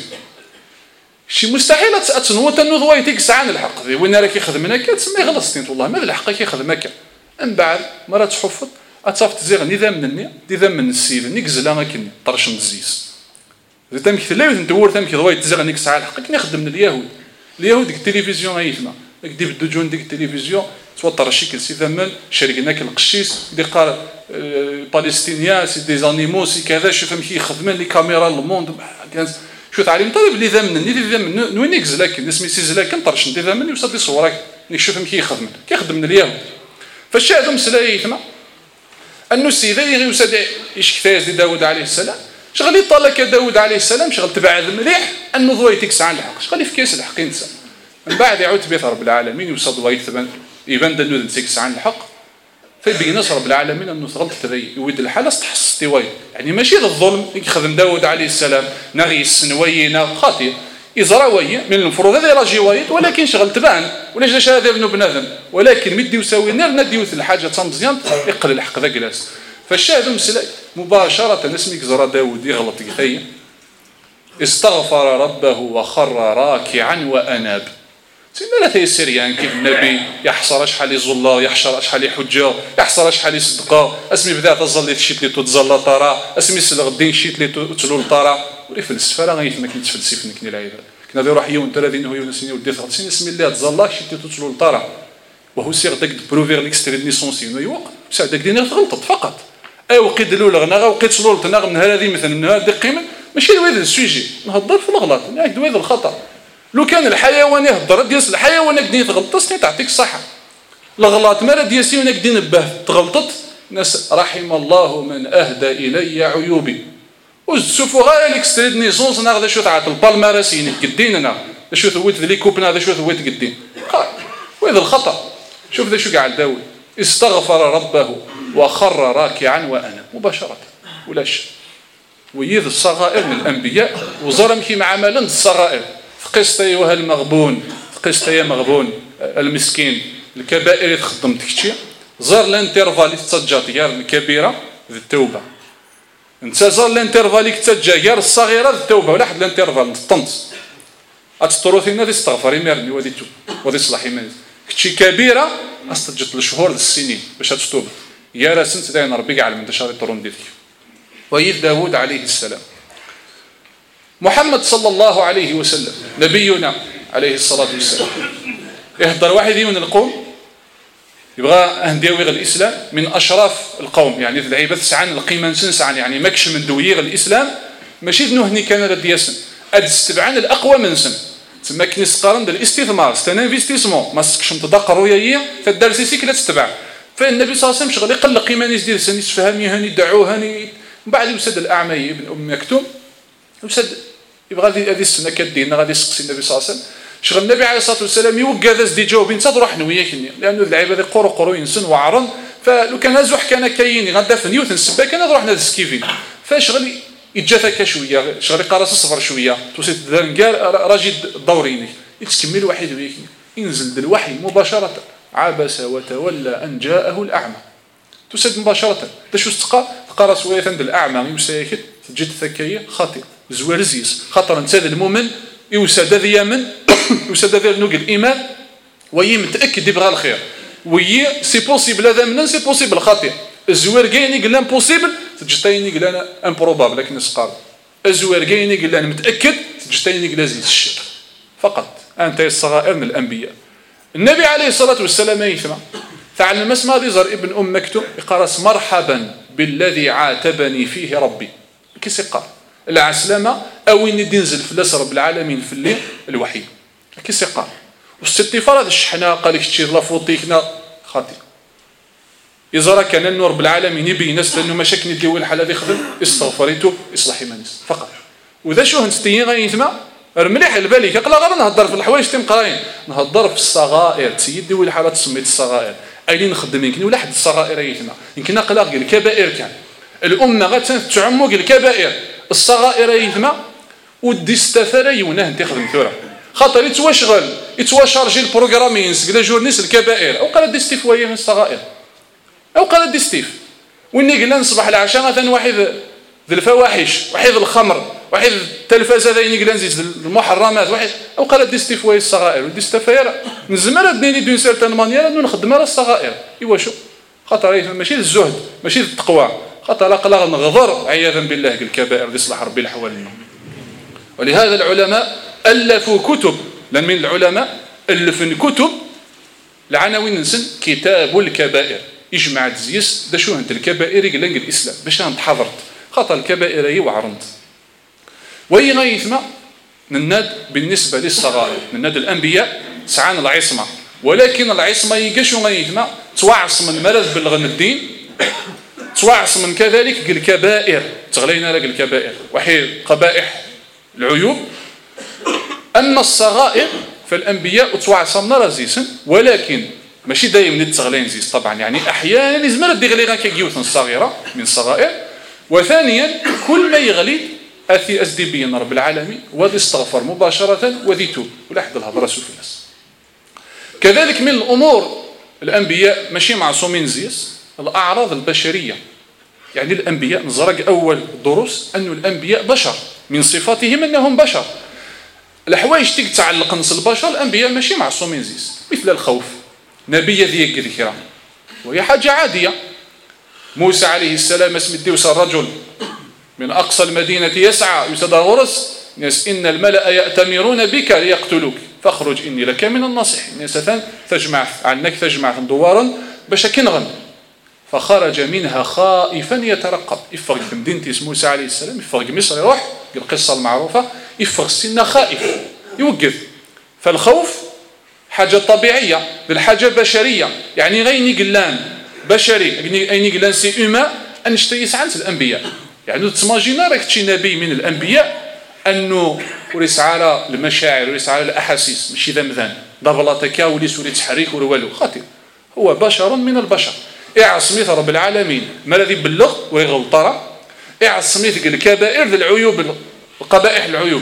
شي مستحيل أتنوت أنه ضويتك سعى الحق وين راك يخدمنا تسمي غلطتين والله ماذا الحق يخدمك من بعد مرات تحفظ أتصافت زيغ نظام من السيل نيكزلا غاكني طرش مزيس إذا تمك لا يدور تمك ضويت زيغ نيك ساعة الحق كنا خدمنا اليهود ديك التلفزيون غيثما ديك بدو جون ديك التلفزيون توتر شكل سي ثمن شاركناك القشيس دي قال بالستينيا سي دي زانيمو سي كذا شوف كي يخدموا لي كاميرا الموند شو تعليم طيب اللي ذمن وين يكزلا كي اسمي سي زلاكن طرش ندي ذمن يوصل لي صورك نشوفهم كي يخدم اليهود فالشاهد مسلايثنا أنه السيدة يوسد إشكتاز لداود عليه السلام شغل يطلق داود عليه السلام شغل تبع المليح أنه ضويتك سعى الحق شغل في كيس الحق إنسان من بعد يعود بيت رب العالمين يوصد ضويت يبان دنو ذنتك سعى الحق فيبين رب العالمين أنه غلط تذي يود الحالة استحس تواي يعني ماشي الظلم يخدم داود عليه السلام نغي السنوينا خاطئ إزراوية من المفروض هذا راجي وايد ولكن شغل تبان ولا جاش هذا ابن بنادم ولكن مدي يساوي نار نديو الحاجة تمزيان يقل الحق ذا جلاس فالشاهد مسلا مباشرة اسمك زرا داود يغلط كثير استغفر ربه وخر راكعا وأناب سيدنا لا تيسير يعني كيف النبي يحصر شحال يزلا يحشر شحال يحجه يحصر شحال يصدقه اسمي بدا تظل تشيت لي تزلا طرا اسمي سلغ الدين شيت لي تلول طرا ولي فلسفه راه غير ما كنتفلسف نكني العيب كنا نروح يوم 30 هو يونسني ودي 30 اسمي الله تزلا شيت لي تلول طرا وهو سير داك بروفير ليكستري نيسونس يوق ساعه داك دينا غلطت فقط وقيت لول غنا وقيت سلول تناغ من هذه مثلا من هذه القيمه ماشي هذا السوجي نهضر في الغلط هذا هذا الخطا لو كان الحيوان يهضر ديال الحيوان قدي تغلطس تعطيك الصحه الغلط ما ديالسي وانا قدي نبه تغلطت ناس رحم الله من اهدى الي عيوبي وشوفوا غير الاكستريد نيسونس ناخذ شو تاع البالمارسين قدينا شو ثويت لي كوبنا هذا شو ثويت قدين وهذا الخطا شوف ذا شو قاعد داوي استغفر ربه وخر راكعا وانا مباشره ولاش ويذ الصغائر من الانبياء وزرم كي مع مالا الصغائر قست ايها المغبون قست يا مغبون المسكين الكبائر خدمتك شي زار لانترفال تسجات غير الكبيره ذي التوبه انت زار لانترفال تسجا غير الصغيره ذي التوبه ولا حد لانترفال الطنط اتطروثينا ذي استغفري ميرني ودي توب ودي صلاحي ميز كشي كبيره استجت الشهور السنين باش تتوب يا راسنت داين ربي قاعد من شهر طرون ديالك ويذ داود عليه السلام محمد صلى الله عليه وسلم نبينا عليه الصلاة والسلام يهضر واحد من القوم يبغى أهديوي الإسلام من أشراف القوم يعني ذي العيبة سعان القيمة سنسعان يعني مكش من دويغ الإسلام ماشي ذنوهني كان ردياسن أدستبعان الأقوى من سن تما كنس قارن الاستثمار ستانفيستيسمون ما سكشم تدقر ويايا فالدرسي سيك لا تتبع فالنبي صلى الله عليه وسلم شغل يقل قيمة يزدير سن يسفهمي هاني دعوه هاني بعد يسد الأعمى ابن أم مكتوم يسد يبغى هذه السنه كدينا غادي يسقسي النبي صلى الله عليه وسلم شغل النبي عليه الصلاه والسلام يوقع ذا دي جاوبين تروح نوياك لانه اللعيبه هذه قرو ينسن وعرن فلو كان زوح كان كايني غدا في نيوتن السبا كان نروح نهز سكيفين فشغل يتجافك شويه شغل قراص الصفر شويه توسيت قال راجل دوريني يتكمل واحد وياك ينزل الوحي مباشره عبس وتولى ان جاءه الاعمى تسد مباشره شو تقرا قراص ويا عند الاعمى يساكت جد ثكيه خاطئ زوار زيس خاطر انت هذا المؤمن يوسد ذي يمن يوسد ذي نوق الايمان وي متاكد يبغى الخير وي سي بوسيبل هذا من سي بوسيبل خاطئ الزوار كاين قال امبوسيبل تجتيني قال انا امبروبابل لكن سقار الزوار كاين قال انا متاكد تجتيني قال زيد الشرك فقط انت الصغائر من الانبياء. النبي عليه الصلاه والسلام يثنى تعلم اسمع ذي ابن مكتوم يقرأ مرحبا بالذي عاتبني فيه ربي كيس يقال العسلامة أو إني دينزل فلاس رب العالمين في الليل الوحي كيس يقال واستغفار هذا الشحنة قال لك تشير لافوطيكنا خاطئ إذا كان النور رب العالمين يبي ناس لأنه مشاكل نديو الحالة ذي خدم استغفريته إصلاح إيمانيس فقط وإذا شو هنستيين غيثما مليح البالي قال غير نهضر في الحوايج تيم قراين نهضر في الصغائر تسيدي ولا حالة تسميت الصغائر أين نخدم يمكن ولا حد الصغائر يثنا يمكن قلاق الكبائر كان الأمة غتعمق الكبائر الصغائر يثما ودي استثار يونه انت خدم ثورة خاطر يتواشرجي البروغرامينز قال جورنيس الكبائر أو قال ديستيف ويا من الصغائر أو قال ديستيف وإني قلنا نصبح العشاء مثلا واحد ذي الفواحش واحد الخمر واحد التلفاز هذا ينقل نزيد المحرمات واحد او قال ديستيفوي الصغائر وديستفير نزمر دنيني دون سيرتان مانيير انه نخدم على الصغائر ايوا شو خاطر ماشي الزهد ماشي التقوى خاطر لا نغضر عياذا بالله الكبائر اللي يصلح ربي الاحوال ولهذا العلماء الفوا كتب لان من العلماء الفن كتب العناوين نسن كتاب الكبائر يجمع تزيس دا شو انت الكبائر يقول الاسلام باش نتحضرت خاطر الكبائر هي وعرنت وي غيثما نناد بالنسبة للصغائر نناد الأنبياء سعان العصمة ولكن العصمة يقشو غيثما توعص من مرض بلغن الدين توعص من كذلك الكبائر تغلينا لك الكبائر وحي قبائح العيوب أما الصغائر فالأنبياء توعص من رزيسا ولكن ماشي دايما التغلين زيس طبعا يعني أحيانا يزمر الدغلي غاكا جيوثن صغيرة من الصغائر وثانيا كل ما يغلي أثي أزدي بين رب العالمين وذي استغفر مباشرة وذي توب ولا حد الهضرة في الناس كذلك من الأمور الأنبياء ماشي معصومين زيس الأعراض البشرية يعني الأنبياء نزرق أول دروس أن الأنبياء بشر من صفاتهم أنهم بشر الحوايج تتعلق نص البشر الأنبياء ماشي معصومين زيس مثل الخوف نبي ذي ذكرى وهي حاجة عادية موسى عليه السلام اسم الدوس الرجل من أقصى المدينة يسعى يتدورس ناس إن الملأ يأتمرون بك ليقتلوك فاخرج إني لك من الناصحين ناس تجمع عنك تجمع دوارا باش كنغن فخرج منها خائفا يترقب يفرق في مدينة موسى عليه السلام يفرق مصر يروح القصة المعروفة يفرق سنة خائف يوقف فالخوف حاجة طبيعية بالحاجة بشرية يعني غيني قلان بشري أيني قلان سي أما أنشتيس عنس الأنبياء يعني تسماجينا راك تشي نبي من الأنبياء أنه وريس على المشاعر وريس على الأحاسيس ماشي ذمذان ضبلاتك وليس ولي تحريك ولا والو خاطئ هو بشر من البشر اعصميت رب العالمين ما الذي بلغ ويغلطر اعصميت الكبائر ذي العيوب القبائح العيوب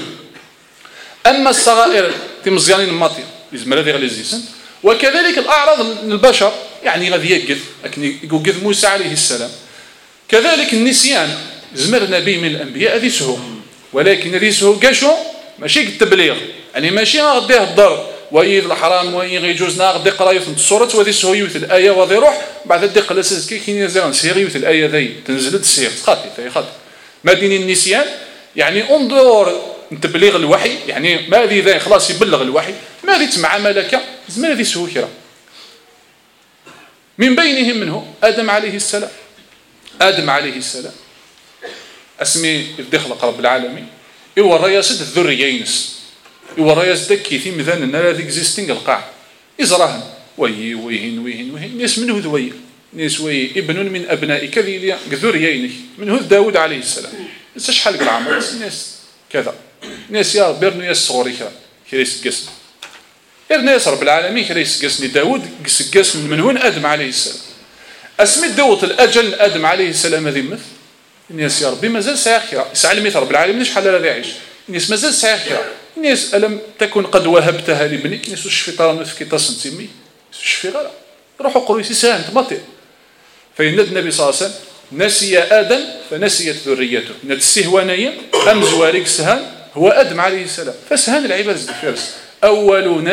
أما الصغائر تمزيانين الماطية لازم الذي غليزيسن وكذلك الأعراض البشر يعني غادي يقذ لكن يقذ موسى عليه السلام كذلك النسيان زمر نبي من الأنبياء ذي سهو ولكن ذي سهو كاشو ماشي التبليغ يعني ماشي غاديه الضر ويد الحرام وين يجوزنا غادي يقرا في السورة وذي سهو يوث الآية وذي روح بعد ذلك قلس كي يزال سير يوث الآية ذي تنزل تسير خاطي خاطي ما دين النسيان يعني انظر تبليغ الوحي يعني ما ذي خلاص يبلغ الوحي ما ذي تمع ملكة زمن ذي سهو كرا من بينهم منه آدم عليه السلام آدم عليه السلام اسمي يدخل رب العالمين إيوا الرياسة الذريينس إيوا الرياسة كيثي مثلا أن هذا إكزيستينغ القاع إزراهن وهين ناس منه ذوي ناس وي ابن من أبنائك ذي ذريينك منه داود عليه السلام ناس شحال العمر ناس كذا ناس يا ربي ناس صغوري كريس قسم ناس رب العالمين كريس قسم داود قسم من وين آدم عليه السلام اسمي دوت الأجل آدم عليه السلام هذه مثل الناس يا ربي مازال ساخرة يسعلمي رب العالمين شحال لا يعيش الناس مازال ساخرة الناس ألم تكن قد وهبتها لابنك الناس وش في طرن في كيتا سنتيمي وش في غير روحوا قروي ساهم تماطي فإن النبي صلى الله عليه وسلم نسي آدم فنسيت ذريته. إن السهوانية أم زواريك سهان هو آدم عليه السلام، فسهان العباد الفارس أول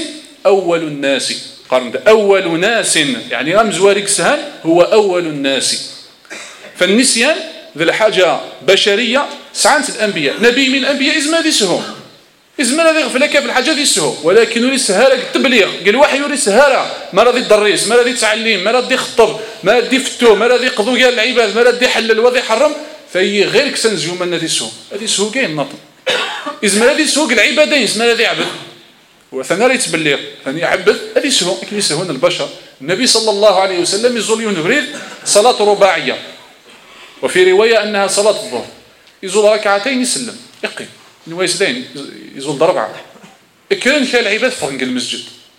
الناس قارن أول ناس، يعني أم زواريك سهان هو أول الناس. فالنسيان ذي الحاجة بشرية سعانت الأنبياء، نبي من الأنبياء إزما ذي سهو إزما ذي غفلك في الحاجة ذي سهو، ولكن يريد سهالة التبليغ، قال واحد يريد سهالة ما راضي يدرس، ما راضي يتعلم، ما راضي يخطب، ما راضي يفتو، ما راضي يقضوا قال العباد، ما راضي يحلل وذي يحرم، فهي غير كسنزيو من ذي سهو، هذه سهو كاين نطن إزما ذي سهو العبادين، إزما ذي عبد وثاني راه يتبلغ ثاني يعبد، هذه سهو لكن يسهون البشر. النبي صلى الله عليه وسلم يزول ينفرد صلاة رباعية، وفي رواية أنها صلاة الظهر، يزول ركعتين يسلم يقيم نويسدين يزول ضربعة كان العباد فرنق المسجد.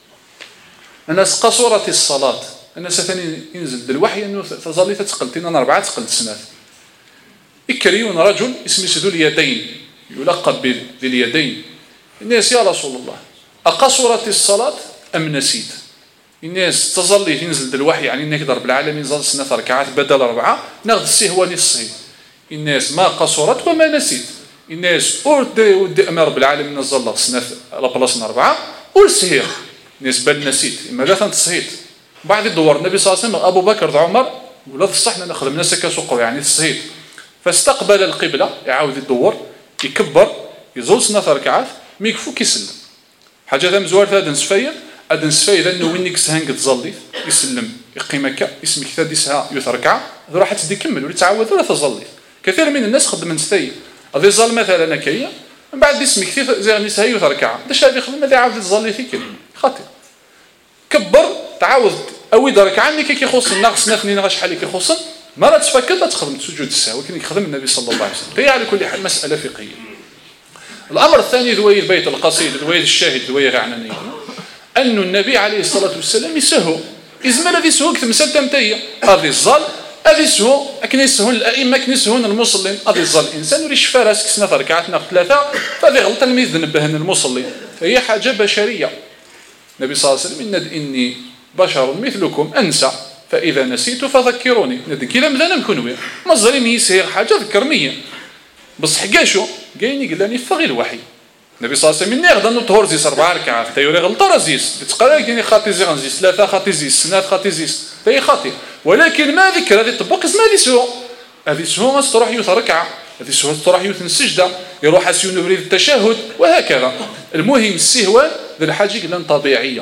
الناس قصرت الصلاة، الناس ثاني ينزل الوحي أنه تظل تتقلتين أنا 4 تقلت سنات. إكريون رجل اسمه ذو اليدين يلقب بذي اليدين، الناس يا رسول الله أقصرت الصلاة أم نسيت؟ الناس تظل تنزل الوحي يعني انك ضرب العالمين زاد سنة ركعات بدل 4 ناخذ السهواني الصحيح. الناس ما قصرت وما نسيت، الناس ودي امر بالعالمين نزل سنة لبلاصنا 4 والسهير الناس بل نسيت اما لا تصحيت. بعد الدور النبي صلى الله عليه وسلم ابو بكر عمر ولا الصحنا ناخذ من الناس كسوق يعني تصحيت، فاستقبل القبلة يعاود الدور يكبر يزول سنة ركعات ما يكفو كيسلم. حاجه ثم زوار هذا نسفيه أدن سفايدة أنه وينك سهن قد ظلي يسلم يقيمك اسمك ثادي سها يتركع ذو راح تدي كمل ولا تعود ولا تظلي. كثير من الناس خدم من سفاي هذا ظل مثلا كيا من بعد اسمك كثير زي غني سها يتركع داش هذه خدمة ذي عاود تظلي في كل خاطر كبر تعاود أو يدرك عنك كي يخص الناقص نثني نغش حالك يخص ما لا تفكر لا تخدم سجود السهو ولكن يخدم النبي صلى الله عليه وسلم. هي على كل حال مسألة فقهية. الأمر الثاني ذوي البيت القصيد ذوي الشاهد ذوي غعناني أن النبي عليه الصلاة والسلام يسهو إزما الذي سهو كتمثال تمتية هذه الظل هذه سهو أكن يسهون الأئمة أكن يسهون المصلين هذه الظل الإنسان يريش فارس كسنة ركعتنا 3 فهذه غلط الميز نبهن المصلين فهي حاجة بشرية. النبي صلى الله عليه وسلم إني بشر مثلكم أنسى فإذا نسيت فذكروني كذا مثلا نكون ويا مصدرين يسير حاجة ذكرنية بس حقاشو قايني قال لي فغير الوحي. النبي صلى الله عليه وسلم غدا نطهر زيس 4 ركعات تيوري غلطه رزيس تقرا كاين خاطي زي زيس 3 خاطي زيس سنات خاطي زيس تي خاطي ولكن ما ذكر هذه طبق اسمها هذه سهو هذه سهو ما تروح يوث ركعه هذه سهو تروح يوث السجده يروح اسيون بريد التشهد وهكذا. المهم السهوان ذي الحاجه كلها طبيعيه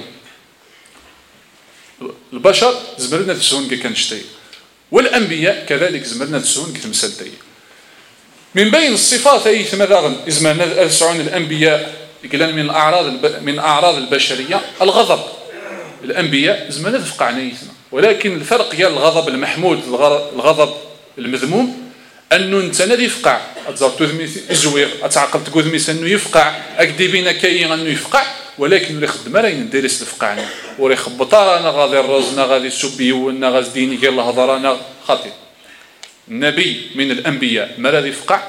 البشر زمرنا تسهون كنشتي والانبياء كذلك زمرنا تسهون كتمثلتي. من بين الصفات أي ثمذاغن إزما أسعون الأنبياء يقولون من أعراض البشرية الغضب. الأنبياء إزما نذفق عنيثنا ولكن الفرق هي الغضب المحمود الغضب المذموم أنه أنت نادي يفقع أتزار تذمي زوير أتعقل تقول ميس أنه يفقع أكدي بينا كاين أنه يفقع ولكن اللي خدمة راه نديرس الفقعنا وري خبطا أنا غادي الرزنا غادي السبي ونا غادي ديني غير الهضره أنا خاطئ. النبي من الأنبياء ما الذي يفقع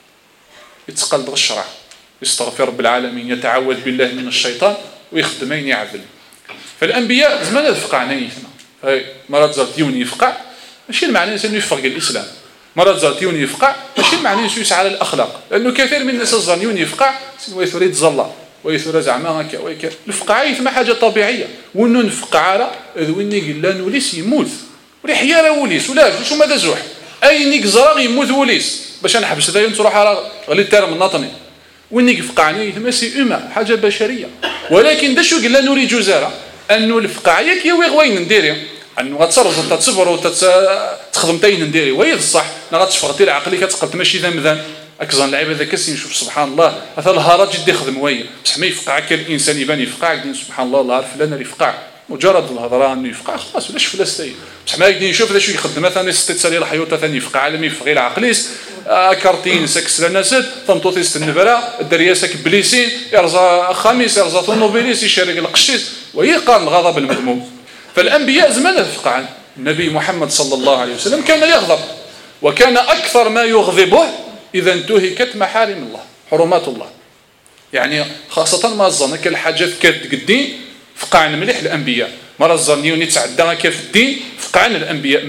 يتقلب الشرع يستغفر رب العالمين يتعوذ بالله من الشيطان ويخدمين يعدل. فالأنبياء زمان يفقع نيثنا مرات زرتيون يفقع ماشي المعنى أنه يفقع الإسلام مرات زرتيون يفقع ماشي المعنى أنه يسعى على الأخلاق لأنه كثير من الناس الزرتيون يفقع ويثريد زلا ويثرى زعما هكا ويكا الفقع ما حاجة طبيعية وأنه نفقع على ذويني قلا نوليس يموت وليحيا راه وليس ولا شو ماذا زوح أي نيك زرا يموت وليس باش أنا حبس هذا تروح على غلي الترم الناطني ونيك فقعني ماشي أمة حاجة بشرية ولكن دا شو قلنا نوري جزارة أنه الفقاعية كي وين نديري أنه غتصرف تتصبر وتخدم تاين نديري وهي الصح غتشفغتي العقلي كتقلت ماشي ذا مذان أكزان لعيبة ذاك نشوف سبحان الله هذا الهرج جدي يخدم ويا بصح ما يفقع كالإنسان يبان يفقع قدين سبحان الله الله عارف لنا يفقع مجرد الهضره انه يفقع خلاص ولاش فلستي بصح ما يقدر يشوف لا شو يخدم مثلا استتصال الحيوط ثاني يفقع عالمي يفقع العقليس كارتين سكس لناسد طنطوطيس النبره الدرياسك بليسين يرزا خميس يرزا طنوبيليس يشارك القشيس ويقام الغضب المذموم. فالانبياء زمان يفقعن. النبي محمد صلى الله عليه وسلم كان يغضب وكان اكثر ما يغضبه اذا انتهكت محارم الله حرمات الله يعني خاصه ما ظنك الحاجات كالدين فقعن مليح الانبياء مرة الظنيون يتعدى كيف الدين فقعن الانبياء مليح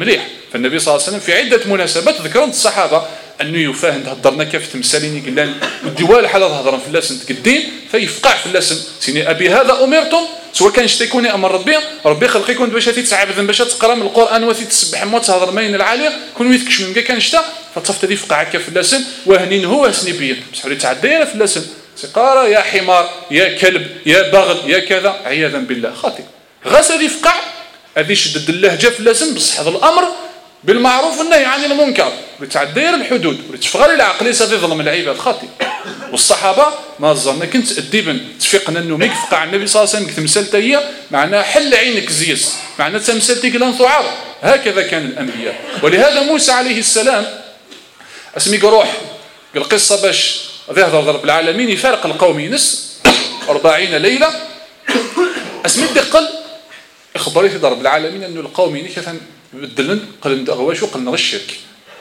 فالنبي صلى الله عليه وسلم في عدة مناسبات ذكرت الصحابة أنه يفاهم هضرنا كيف تمثاليني قلنا ودي حاله هضرا في اللسن تقدين فيفقع في اللسن سيني أبي هذا أمرتم سواء كان شتيكوني أمر ربي خلقيكم باش تتعبد باش تقرا من القرآن وتسبح ما تهضر ماين العالية كون ويتكش من كان شتا فتصفت هذه فقع هكا في اللسن وهنين هو هسني بيا بصح ولي تعدينا في اللسن سقارة يا حمار يا كلب يا بغل يا كذا عياذا بالله خاطئ غاس هذه فقع هذه شدد اللهجة في اللسن بصح هذا الأمر بالمعروف والنهي عن المنكر وتعدير الحدود وتفغر العقل سادي ظلم العباد خاطئ والصحابة ما ظن كنت الديبن تفقنا انه ميك فقع النبي صلى الله عليه وسلم تمثلت هي معناه حل عينك زيس معناه تمثلتي قلان ثعار هكذا كان الأنبياء ولهذا موسى عليه السلام اسميك روح القصة باش ظهر رب العالمين يفارق القوم ينس 40 ليلة اسميك دقل اخباري في رب العالمين انه القوم ينس بدلن قلن دغواش وقلن الشرك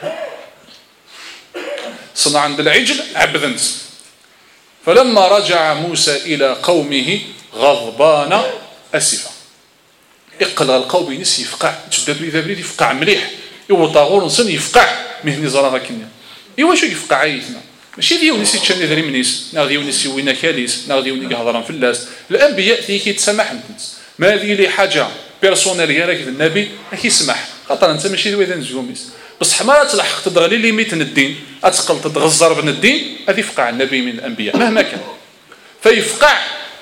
صنع عند العجل عبذنت فلما رجع موسى إلى قومه غضبان أسفا اقل القوم ينس يفقع تبدأ إذا بريد يفقع مليح يوطاغور نصن يفقع مهني زراغا كنيا إيوا شو يفقع عيثنا ماشي ديو نسي تشاني ذري منيس ناغديو نسي وينا كاليس ناغديو نيك هضران في اللاس الأنبياء تيكي تسمح ما هذه لي حاجة بيرسونيل راك النبي راك يسمح خاطر انت ماشي ذوي نزوميس بصح ما تلحق تدغلي ليميت الدين اتقل تتغزر من الدين هذه يفقع النبي من الانبياء مهما كان فيفقع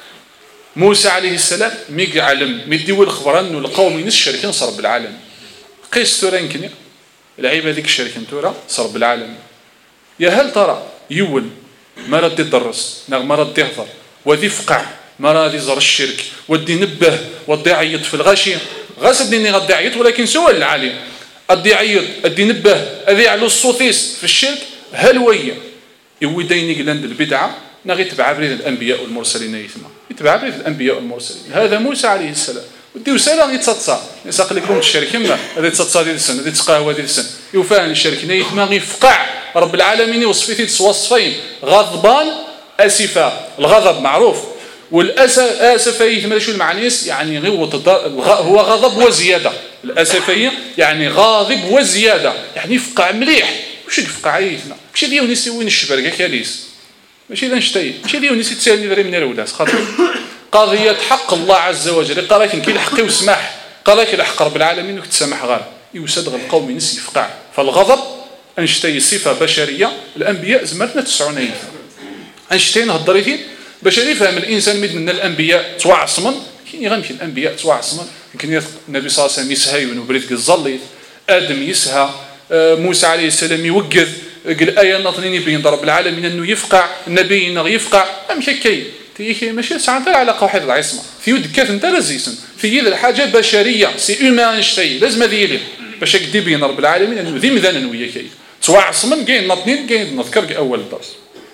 موسى عليه السلام ميق علم ميديو الخبر انه القوم ينس شركين صرب العالم قيس تورين كنيا العيبه هذيك الشركين تورا صرب العالم يا هل ترى يول ما رد يدرس ما رد يهضر وذي فقع ما راه زر الشرك ودي نبه ودي عيط في الغاشيه غاس الديني غادي يعيط ولكن سؤال العالي ادي عيط ادي نبه ادي على الصوتيس في الشرك هلويه يوديني قلند البدعه نغي تبع بريد الانبياء والمرسلين يثما يتبع بريد الانبياء والمرسلين هذا موسى عليه السلام ودي وسالا يتصصى يساق لكم الشرك ما هذه تصصى ديال السنه هذه تقاهوى ديال السنه يفان الشرك يثما غيفقع رب العالمين وصفيتي وصفين غضبان اسفا الغضب معروف والأسفية ما شو المعنيس يعني هو غضب وزيادة الأسفية يعني غاضب وزيادة يعني يفقع مليح وش يفقع عيثنا ماشي ديو نسي وين الشبرقة كاليس ماشي ذا نشتي ماشي ديو نسي تسالني ذري من الأولاد خاطر قضية حق الله عز وجل قال لكن كي الحق وسماح قال لك الحق رب العالمين وتسامح غير يوسد القوم نسي يفقع فالغضب أنشتي صفة بشرية الأنبياء زمرتنا 90 أنشتين هالضريتين باش يفهم الانسان من الانبياء توعصمن كاين يغنمشي الانبياء توعصمن يمكن النبي صلى الله عليه وسلم يسهى ونبريد الزليط ادم يسهى موسى عليه السلام يوقذ قال ايه نطنيني بين رب العالمين انه يفقع النبي انه يفقع ماشي كاين ماشي ساعه تاع علاقه واحد العصمه في يد كاف انت رزيسن في يد الحاجه بشريه سي اومان شيء لازم هذه باش يقدي بين رب العالمين انه ذي مذان ويا كاين توعصمن كاين نطنين كاين نذكر اول درس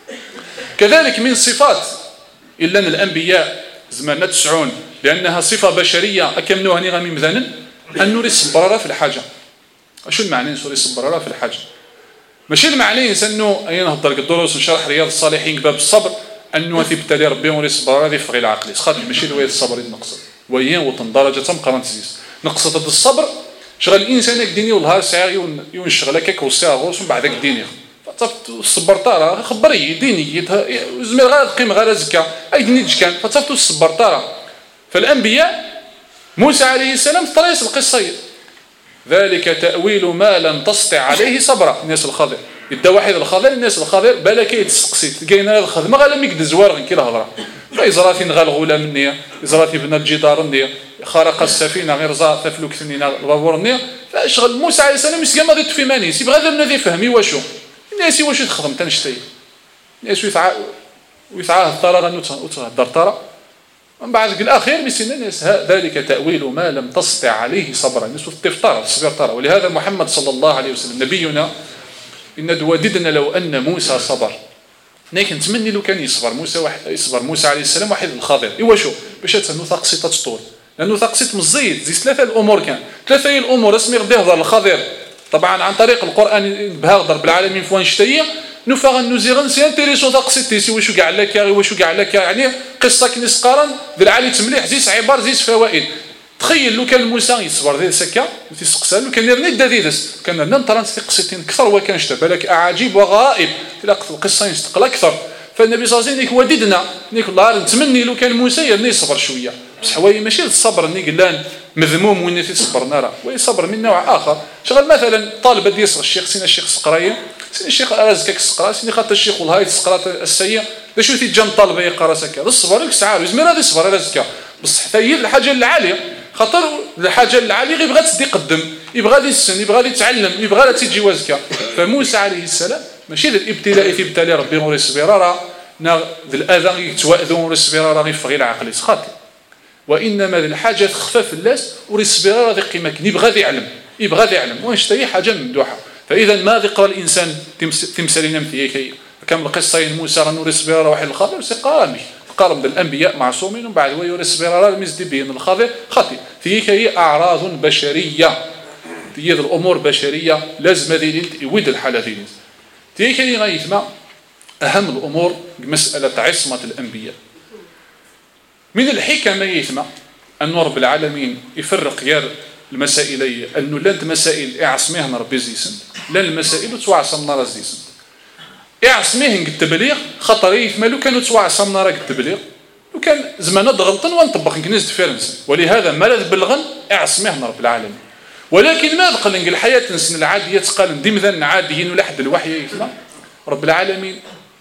كذلك من صفات إلا أن الأنبياء زماننا 90 لأنها صفة بشرية أكملوها نغمي مثلا أن نري الصبرارة في الحاجة شو المعنى نسوري الصبرارة في الحاجة ماشي المعنى أنه أين هضر الدروس نشرح رياض الصالحين باب الصبر أنه تبتلي ربي ونري الصبرارة ذي فغي العقل خاطر ماشي الوية الصبر نقصد وين وطن درجة مقارنة تزيز نقصد هذا الصبر شغل الإنسان يديني والهار ساعة ينشغل هكاك والساعة غوص ومن بعد يديني الصبرطاره خبري ديني زميل غير قيم غير زكا اي ديني كان فتصفتوا الصبرطاره فالانبياء موسى عليه السلام طريس القصه ذلك تاويل ما لم تسطع عليه صبرا الناس الخضر يدا واحد الخضر الناس الخضر بالك يتسقسي كاين هذا الخدمه غير لم يقد زوار كي الهضره فإزراتي نغال غولا مني إزراتي بنا الجدار النية خرق السفينه غير زا تفلوك ثنينا البابور النية فاشغل موسى عليه السلام يسقى ما في مانيس يبغى هذا الذي فهمي واشو الناس واش تخدم تنشتي الناس ويتعاه الطرا وتهدر طرا من بعد الاخير بسنه الناس ذلك تاويل ما لم تسطع عليه صبرا الناس تفطر تصبر طرا ولهذا محمد صلى الله عليه وسلم نبينا ان وددنا لو ان موسى صبر لكن نتمنى لو كان يصبر موسى عليه السلام واحد الخضر ايوا شو باش تنوثق قصيطه تطول لانه ثقسيت مزيد زي ثلاثه الامور كان ثلاثه هي الامور اسمي غادي يهضر الخضر طبعا عن طريق القران بهذا رب العالمين فوان شتيه نفغ نوزيغن سي انتريسون تقصيتي سي واش كاع لك واش كاع لك يعني قصه كنيس قرن ذي العالي تمليح زيس عبار زيس فوائد تخيل لو كان موسى يصبر ذي سكا تيسقسا لو كان يرني داديدس كان ننطران تيقصيتين اكثر وكان شتا بالك اعاجيب وغائب تلاقى القصه يستقل اكثر. فالنبي صلى الله عليه وسلم وددنا نيك الله نتمني لو كان موسى يرني يصبر شويه بصح هو ماشي الصبر ني قلان مذموم وين تيصبر نرى ويصبر من نوع اخر. شغل مثلا طالب بدي يصغر الشيخ سين الشيخ سقرايه سين الشيخ رازقك السقرا سين خاطر الشيخ والله السقرا السيء باش تيجان طالب يقرا سكا الصبر الساعه يزمر هذا الصبر رازقك بصح حتى هي الحاجه العاليه خاطر الحاجه العاليه غير بغات تدي قدم يبغى يسن يبغى يتعلم يبغى تيجي وازكا. فموسى عليه السلام ماشي الابتلاء في ابتلاء ربي غير الصبر نا ذي الاذى يتواذون الصبر غير فغي العقل خاطر وانما ذي الحاجه تخفف الناس والصبر ذي قيمه يبغى يعلم يبغى يعلم واش هي حاجه ممدوحه. فاذا ما ذكر الانسان تمثالنا مثل كم القصه موسى راه الصبر واحد الخبر سقامي قارب الانبياء معصومين ومن بعد ويوري الصبر المزدي بين الخاطئ خاطئ هي اعراض بشريه هي الامور بشريه لازم هذه يود الحاله ذي هي غايتما اهم الامور مساله عصمه الانبياء. من الحكمه يثما ان رب العالمين يفرق غير المسائل انه لا مسائل اعصميها ربي زيسن لا المسائل توعصم نار زيسن اعصميه التبليغ خطر يثما لو كانوا توعصم نار التبليغ لو كان زمان ضغلطن ونطبق نكنز ديفيرنس ولهذا ما لا بلغن اعصميه رب العالمين. ولكن ما بقى الحياه نسن العاديه تقال ديما عاديين ولا حد الوحي يثما رب العالمين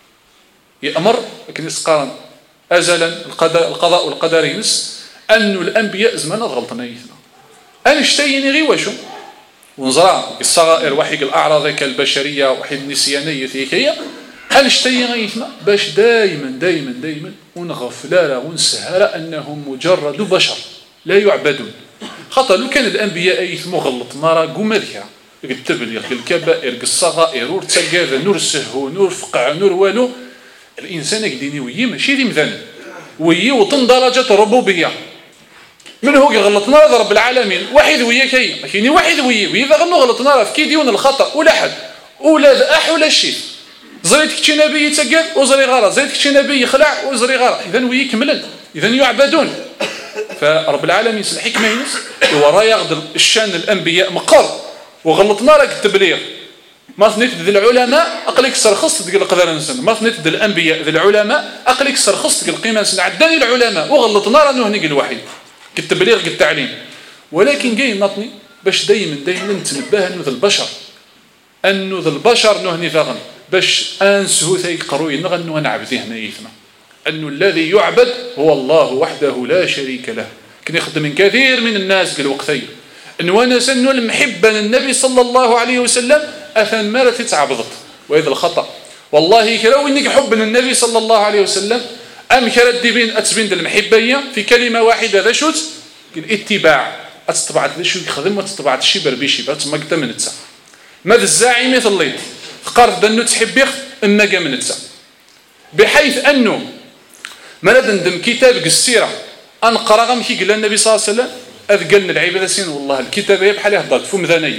يأمر لكن يسقارن أزلا القضاء والقدر ينس أنه الأنبياء زمان غلطنا يثنا أنا اشتيني غي وشو ونزرع الصغائر وحيق الأعراض كالبشرية وحيد النسيانية هي أنا اشتيني غي يثنا باش دايما ونغفلارا ونسهر أنهم مجرد بشر لا يعبدون. خاطر لو كان الأنبياء يثمو غلطنا راه قوم ذيها التبليغ الكبائر الصغائر نور تسقاذ نور سهو نور فقع نور والو الانسان يقديني ويي ماشي ذي مثلا ويي وطن درجه الربوبيه من هو غلطنا رب العالمين واحد ويا كاين واحد ويا اذا غنو غلطنا راه في كيديون الخطا ولا حد ولا ذاح ولا شيء زريتك شي نبي يتقال وزري غاره زريتك شي نبي يخلع وزري غاره اذا ويي كملن اذا يعبدون. فرب العالمين الحكمه ينس هو راه ياخذ الشان الانبياء مقر وغلطنا راك التبليغ ما ثنيت ذي العلماء اقلك سرخصت تقول قدر نسن ما ثنيت ذي الانبياء ذي العلماء اقلك سرخصت تقول قيمه نسن عداني العلماء وغلطنا راه نهني الوحيد التبليغ التعليم. ولكن جاي نطني باش دائما نتنبه انه ذا البشر نهني فغن باش انسه ثيقروي نغنو نعبد هنا يثما انه الذي يعبد هو الله وحده لا شريك له. كان يخدم من كثير من الناس قال وقتين انه انا سنو المحبه للنبي صلى الله عليه وسلم اثن مره تتعبضت وهذا الخطا والله كراو انك حب للنبي صلى الله عليه وسلم ام كرد بين اتبين المحبيه في كلمه واحده ذا شوت الاتباع اتطبعت ذا شو يخدم وتطبعت شي بربيشي ما قد من تسع ماذا الزاعمه الليل قرض انه تحبيه اما جا من تسع بحيث انه ما ندم كتاب السيره انقرا غم كي قال النبي صلى الله عليه وسلم اذقلنا العباده سين والله الكتاب بحال هضرت فم ذاني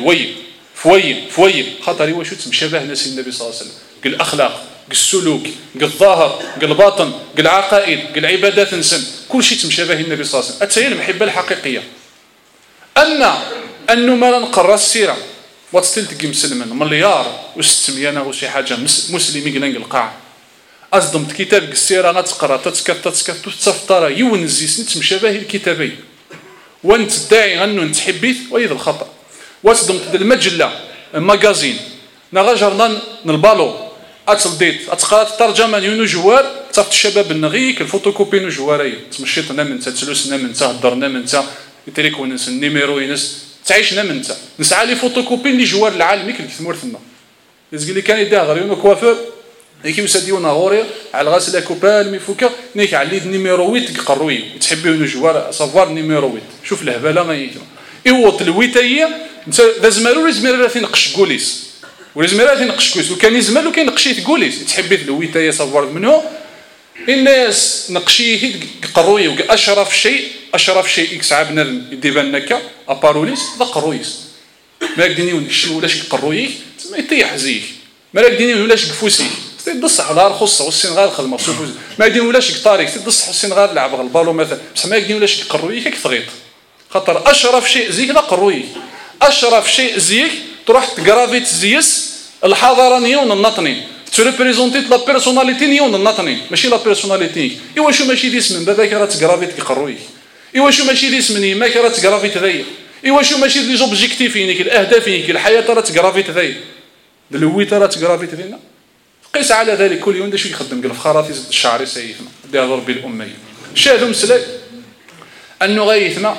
فوي خاطر هو شو تمشابه ناس النبي صلى الله عليه وسلم قال الاخلاق قال السلوك قال الظاهر قال الباطن قال العقائد قال العبادات نسن كل شيء تمشابه النبي صلى الله عليه وسلم اتى المحبه الحقيقيه. اما انه ما نقرا السيره وتستلتقي مسلما مليار و600 وشي حاجه مسلمي قال القاع اصدمت كتاب السيره غتقرا تتكثر تتفطر يونزيسني تمشابه الكتابين وانت داعي انه تحبيت ويد الخطا وصدمت المجله ماغازين نغا جرنان البالو اتلديت اتقرا الترجمه نيونو جوار تصفت الشباب النغيك الفوتوكوبي نو جواري تمشيتنا من تلوسنا من هضرنا من تريكو نس النيميرو ينس تعيشنا من نسعى لي فوتوكوبي اللي جوار العالمي كنت ثمورثنا يزقلي كان يدا غير كوافور هيك مسديونا غوري على غاسل كوبال ميفوكا نيك على النيميرو 8 تقروي تحبيه نو جوار سافوار نيميرو 8 شوف الهباله ما يجي ايوط الويتيه انت لازمالو زمير تنقش كوليس ولازمالو تنقش كوليس وكان يزمالو كينقشيت كوليس تحبيت الويتيه سافوار منه الناس نقشيه قروي واشرف شيء يكسع بنادم يديبانك اباروليس ذا قرويس ما يقدني ونشي ولاش يقرويك ما يطيح زيك ما يقدني ولاش يقفوسيك تدصح على الخصه والسنغال خدمه ما يقدني ولاش يقطاريك تدصح السنغال لعب البالو مثلا بصح ما يقدني ولاش يقرويك كثغيط خاطر اشرف شيء زيك لا قروي، اشرف شيء زيك تروح تقرافيت زيس الحضارة والنطني تريبريزونتي لا بيرسوناليتي والنطني ماشي لا بيرسوناليتي. ايوا شو ماشي دي اسم باباك راه تقرافيت قروي، ايوا شو ماشي دي اسم يماك راه تقرافيت ذي، ايوا شو ماشي لي زوبجيكتيفينك الاهدافينك الحياه راه تقرافيت ذي دلويت راه تقرافيت ذينا. قيس على ذلك كل يوم شو يخدم قال فخاراتي الشعري سيفنا دي ضرب الاميه شاهدوا مسلاي انه غايثنا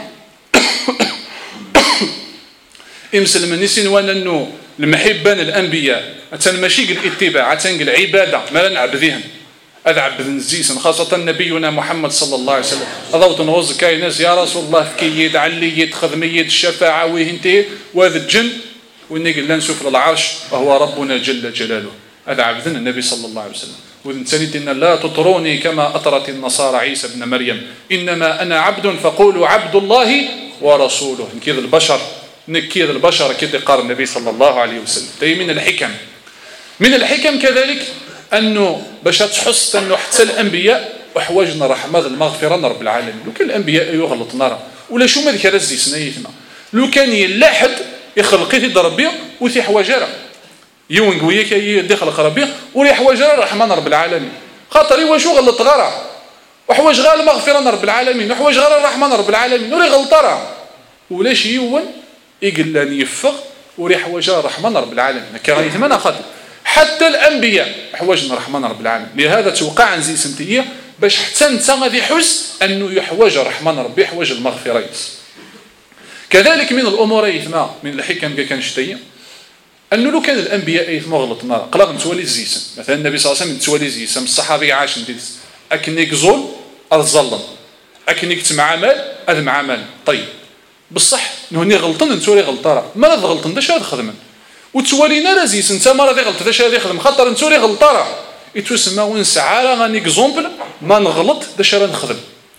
يمسل من يسين انه المحبان الانبياء اتن ماشي الاتباع اتن العباده ما نعبديهم هذا عبد نزيسن خاصه نبينا محمد صلى الله عليه وسلم اضوت نوز كايناس يا رسول الله فكيد عليد خدميد الشفاعه وهنتي وهذا الجن ونقول لا نشوف العرش وهو ربنا جل جلاله. هذا عبدنا النبي صلى الله عليه وسلم. وإذن سنتنا لا تطروني كما أطرت النصارى عيسى بن مريم إنما أنا عبد فقولوا عبد الله ورسوله. نكيد البشر نكيد البشر كده قال النبي صلى الله عليه وسلم. تي من الحكم من الحكم كذلك أنه باش تحس أنه حتى الأنبياء وحواجنا رحمة المغفرة رب العالمين. لو كان الأنبياء يغلط نرى ولا شو ما ذكر الزيسنايتنا لو كان يلاحد يخلق يضرب بيه وثي حواجره يون قويه كي دخل خرابيه وريح وجه الرحمن رب العالمين. خاطر هو شو غلط غرا وحواج غير المغفرة رب العالمين وحواج غير الرحمن رب العالمين وري غلط راه ولاش يون يقلان يفغ وريح وجه الرحمن رب العالمين. كغاية ما ناخذ حتى الانبياء حواجنا الرحمن رب العالمين. لهذا توقع عن زي سنتيه باش حتى انت غادي يحس انه يحوج الرحمن ربي يحوج المغفرة. كذلك من الامور يثما من الحكم كان شتيه أنه لو كان الأنبياء يثما غلط نرى قلاغ نتوالي الزيسن مثلا النبي صلى الله عليه وسلم نتوالي الزيسن الصحابي عاش نديس أكنيك زول الظلم أكنيك تمعامل هذا معامل طيب بالصح نهني غلطن نتوالي غلطارة ما راه غلطن داش هذا خدمن وتوالينا لا زيسن انت ما راه غلط داش هذا يخدم خاطر نتوالي غلطارة يتسمى ونسعى راه غاني اكزومبل ما نغلط داش راه نخدم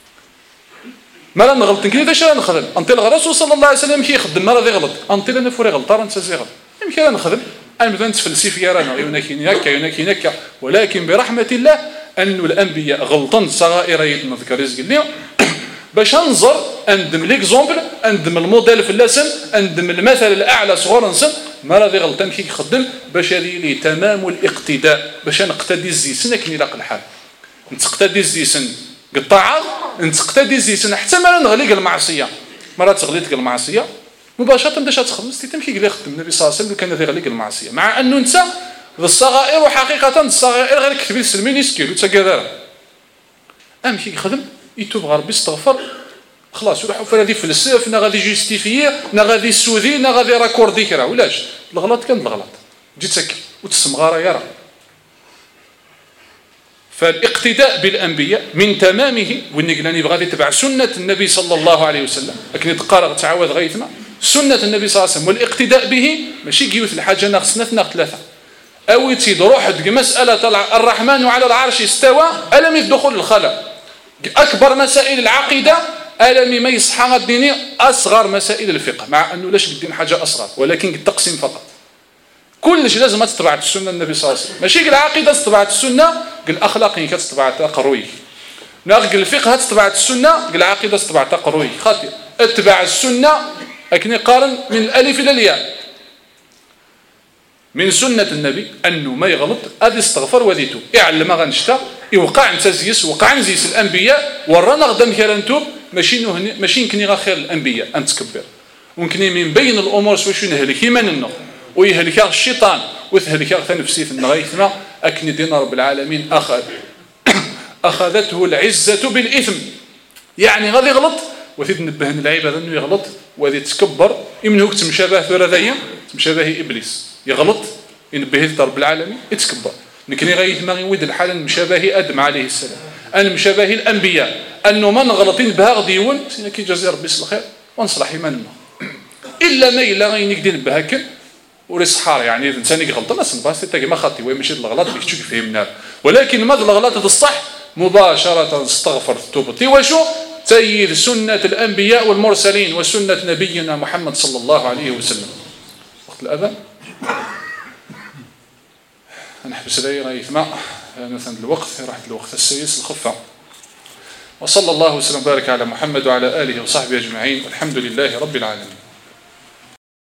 ما راه نغلط كي داش راه نخدم انت الرسول صلى الله عليه وسلم كي يخدم ما راه غلط انت انا فوري غلطارة انت زي غلط يمكن أن نخدم أنا مثلا تفلسف يا رانا ينكي ولكن برحمة الله أن الأنبياء غلطن صغائر يتنذكر رزق اليوم باش ننظر أندم ليكزومبل أندم الموديل في اللسن أندم المثل الأعلى صغور نسن ما راضي غلطان كي يخدم باش هذه لي تمام الاقتداء باش نقتدي الزيسن كني لاق الحال نتقتدي الزيسن قطاعة نتقتدي الزيسن حتى ما نغلق المعصية مرة تغليتك المعصية مباشرة باش تخدم ستيتم كي قال يخدم النبي صلى الله عليه وسلم كان يغلق المعصية مع أنه أنت الصغائر وحقيقة الصغائر غير كتبي السلمين يسكيل وتكذر أهم كي يخدم يتوب غير ربي يستغفر خلاص يروح في هذه فلسفة نا غادي جوستيفيي نا غادي سوذي نا غادي راكوردي كرا ولاش الغلط كان الغلط جيت سكي وتسمغارا يرى. فالاقتداء بالأنبياء من تمامه والنقلاني بغادي تبع سنة النبي صلى الله عليه وسلم لكن يتقارغ تعاوذ غيثنا سنة النبي صلى الله عليه وسلم والاقتداء به ماشي كيوث الحاجة ناقصنا ثلاثة أو تيد روح مسألة الرحمن على العرش استوى ألم يدخل الخلاء أكبر مسائل العقيدة ألم ما يصحى الديني أصغر مسائل الفقه مع أنه لاش الدين حاجة أصغر ولكن التقسيم فقط كلش لازم تتبع السنة النبي صلى الله عليه وسلم ماشي العقيدة تتبع السنة الأخلاق كتتبع قروي ناقل الفقه تتبع السنة العقيدة تتبع قروي خاطئ اتبع السنة لكن قارن من الألف إلى الياء من سنة النبي أنه ما يغلط أدي استغفر وذيتو يعلم غنشتا يوقع نتزيس وقع نزيس الأنبياء ورانا غدا مكرنتو ماشي يمكن غير خير الأنبياء أن تكبر ممكن من بين الأمور سوى شو نهلك من النغ ويهلك الشيطان ويهلك نفسي في النغيثنا أكن دين رب العالمين أخذته العزة بالإثم يعني غادي يغلط وثيد نبهن العيب هذا انه يغلط وهذا يتكبر يمنهوك تمشابه ثلاثيا تمشابه ابليس يغلط ينبه رب العالمين يتكبر لكن غايه ما غيود الحال مشابه ادم عليه السلام ان مشابه الانبياء انه من غلطين بها غادي يون سينا كي جزي ربي الخير ونصلح ايماننا الا ما الا غينقدين بهاك وري صحار يعني الانسان يغلط انا سنباس تاكي ما خاطي وين مشي الغلط بك تشوف فهمنا ولكن ما الغلط الصح مباشره استغفر توبتي وشو تأييد سنة الأنبياء والمرسلين وسنة نبينا محمد صلى الله عليه وسلم. وقت الأذان نحبس لي رأي ثماء مثلا الوقت راحت الوقت السيس الخفة وصلى الله وسلم وبارك على محمد وعلى آله وصحبه أجمعين والحمد لله رب العالمين.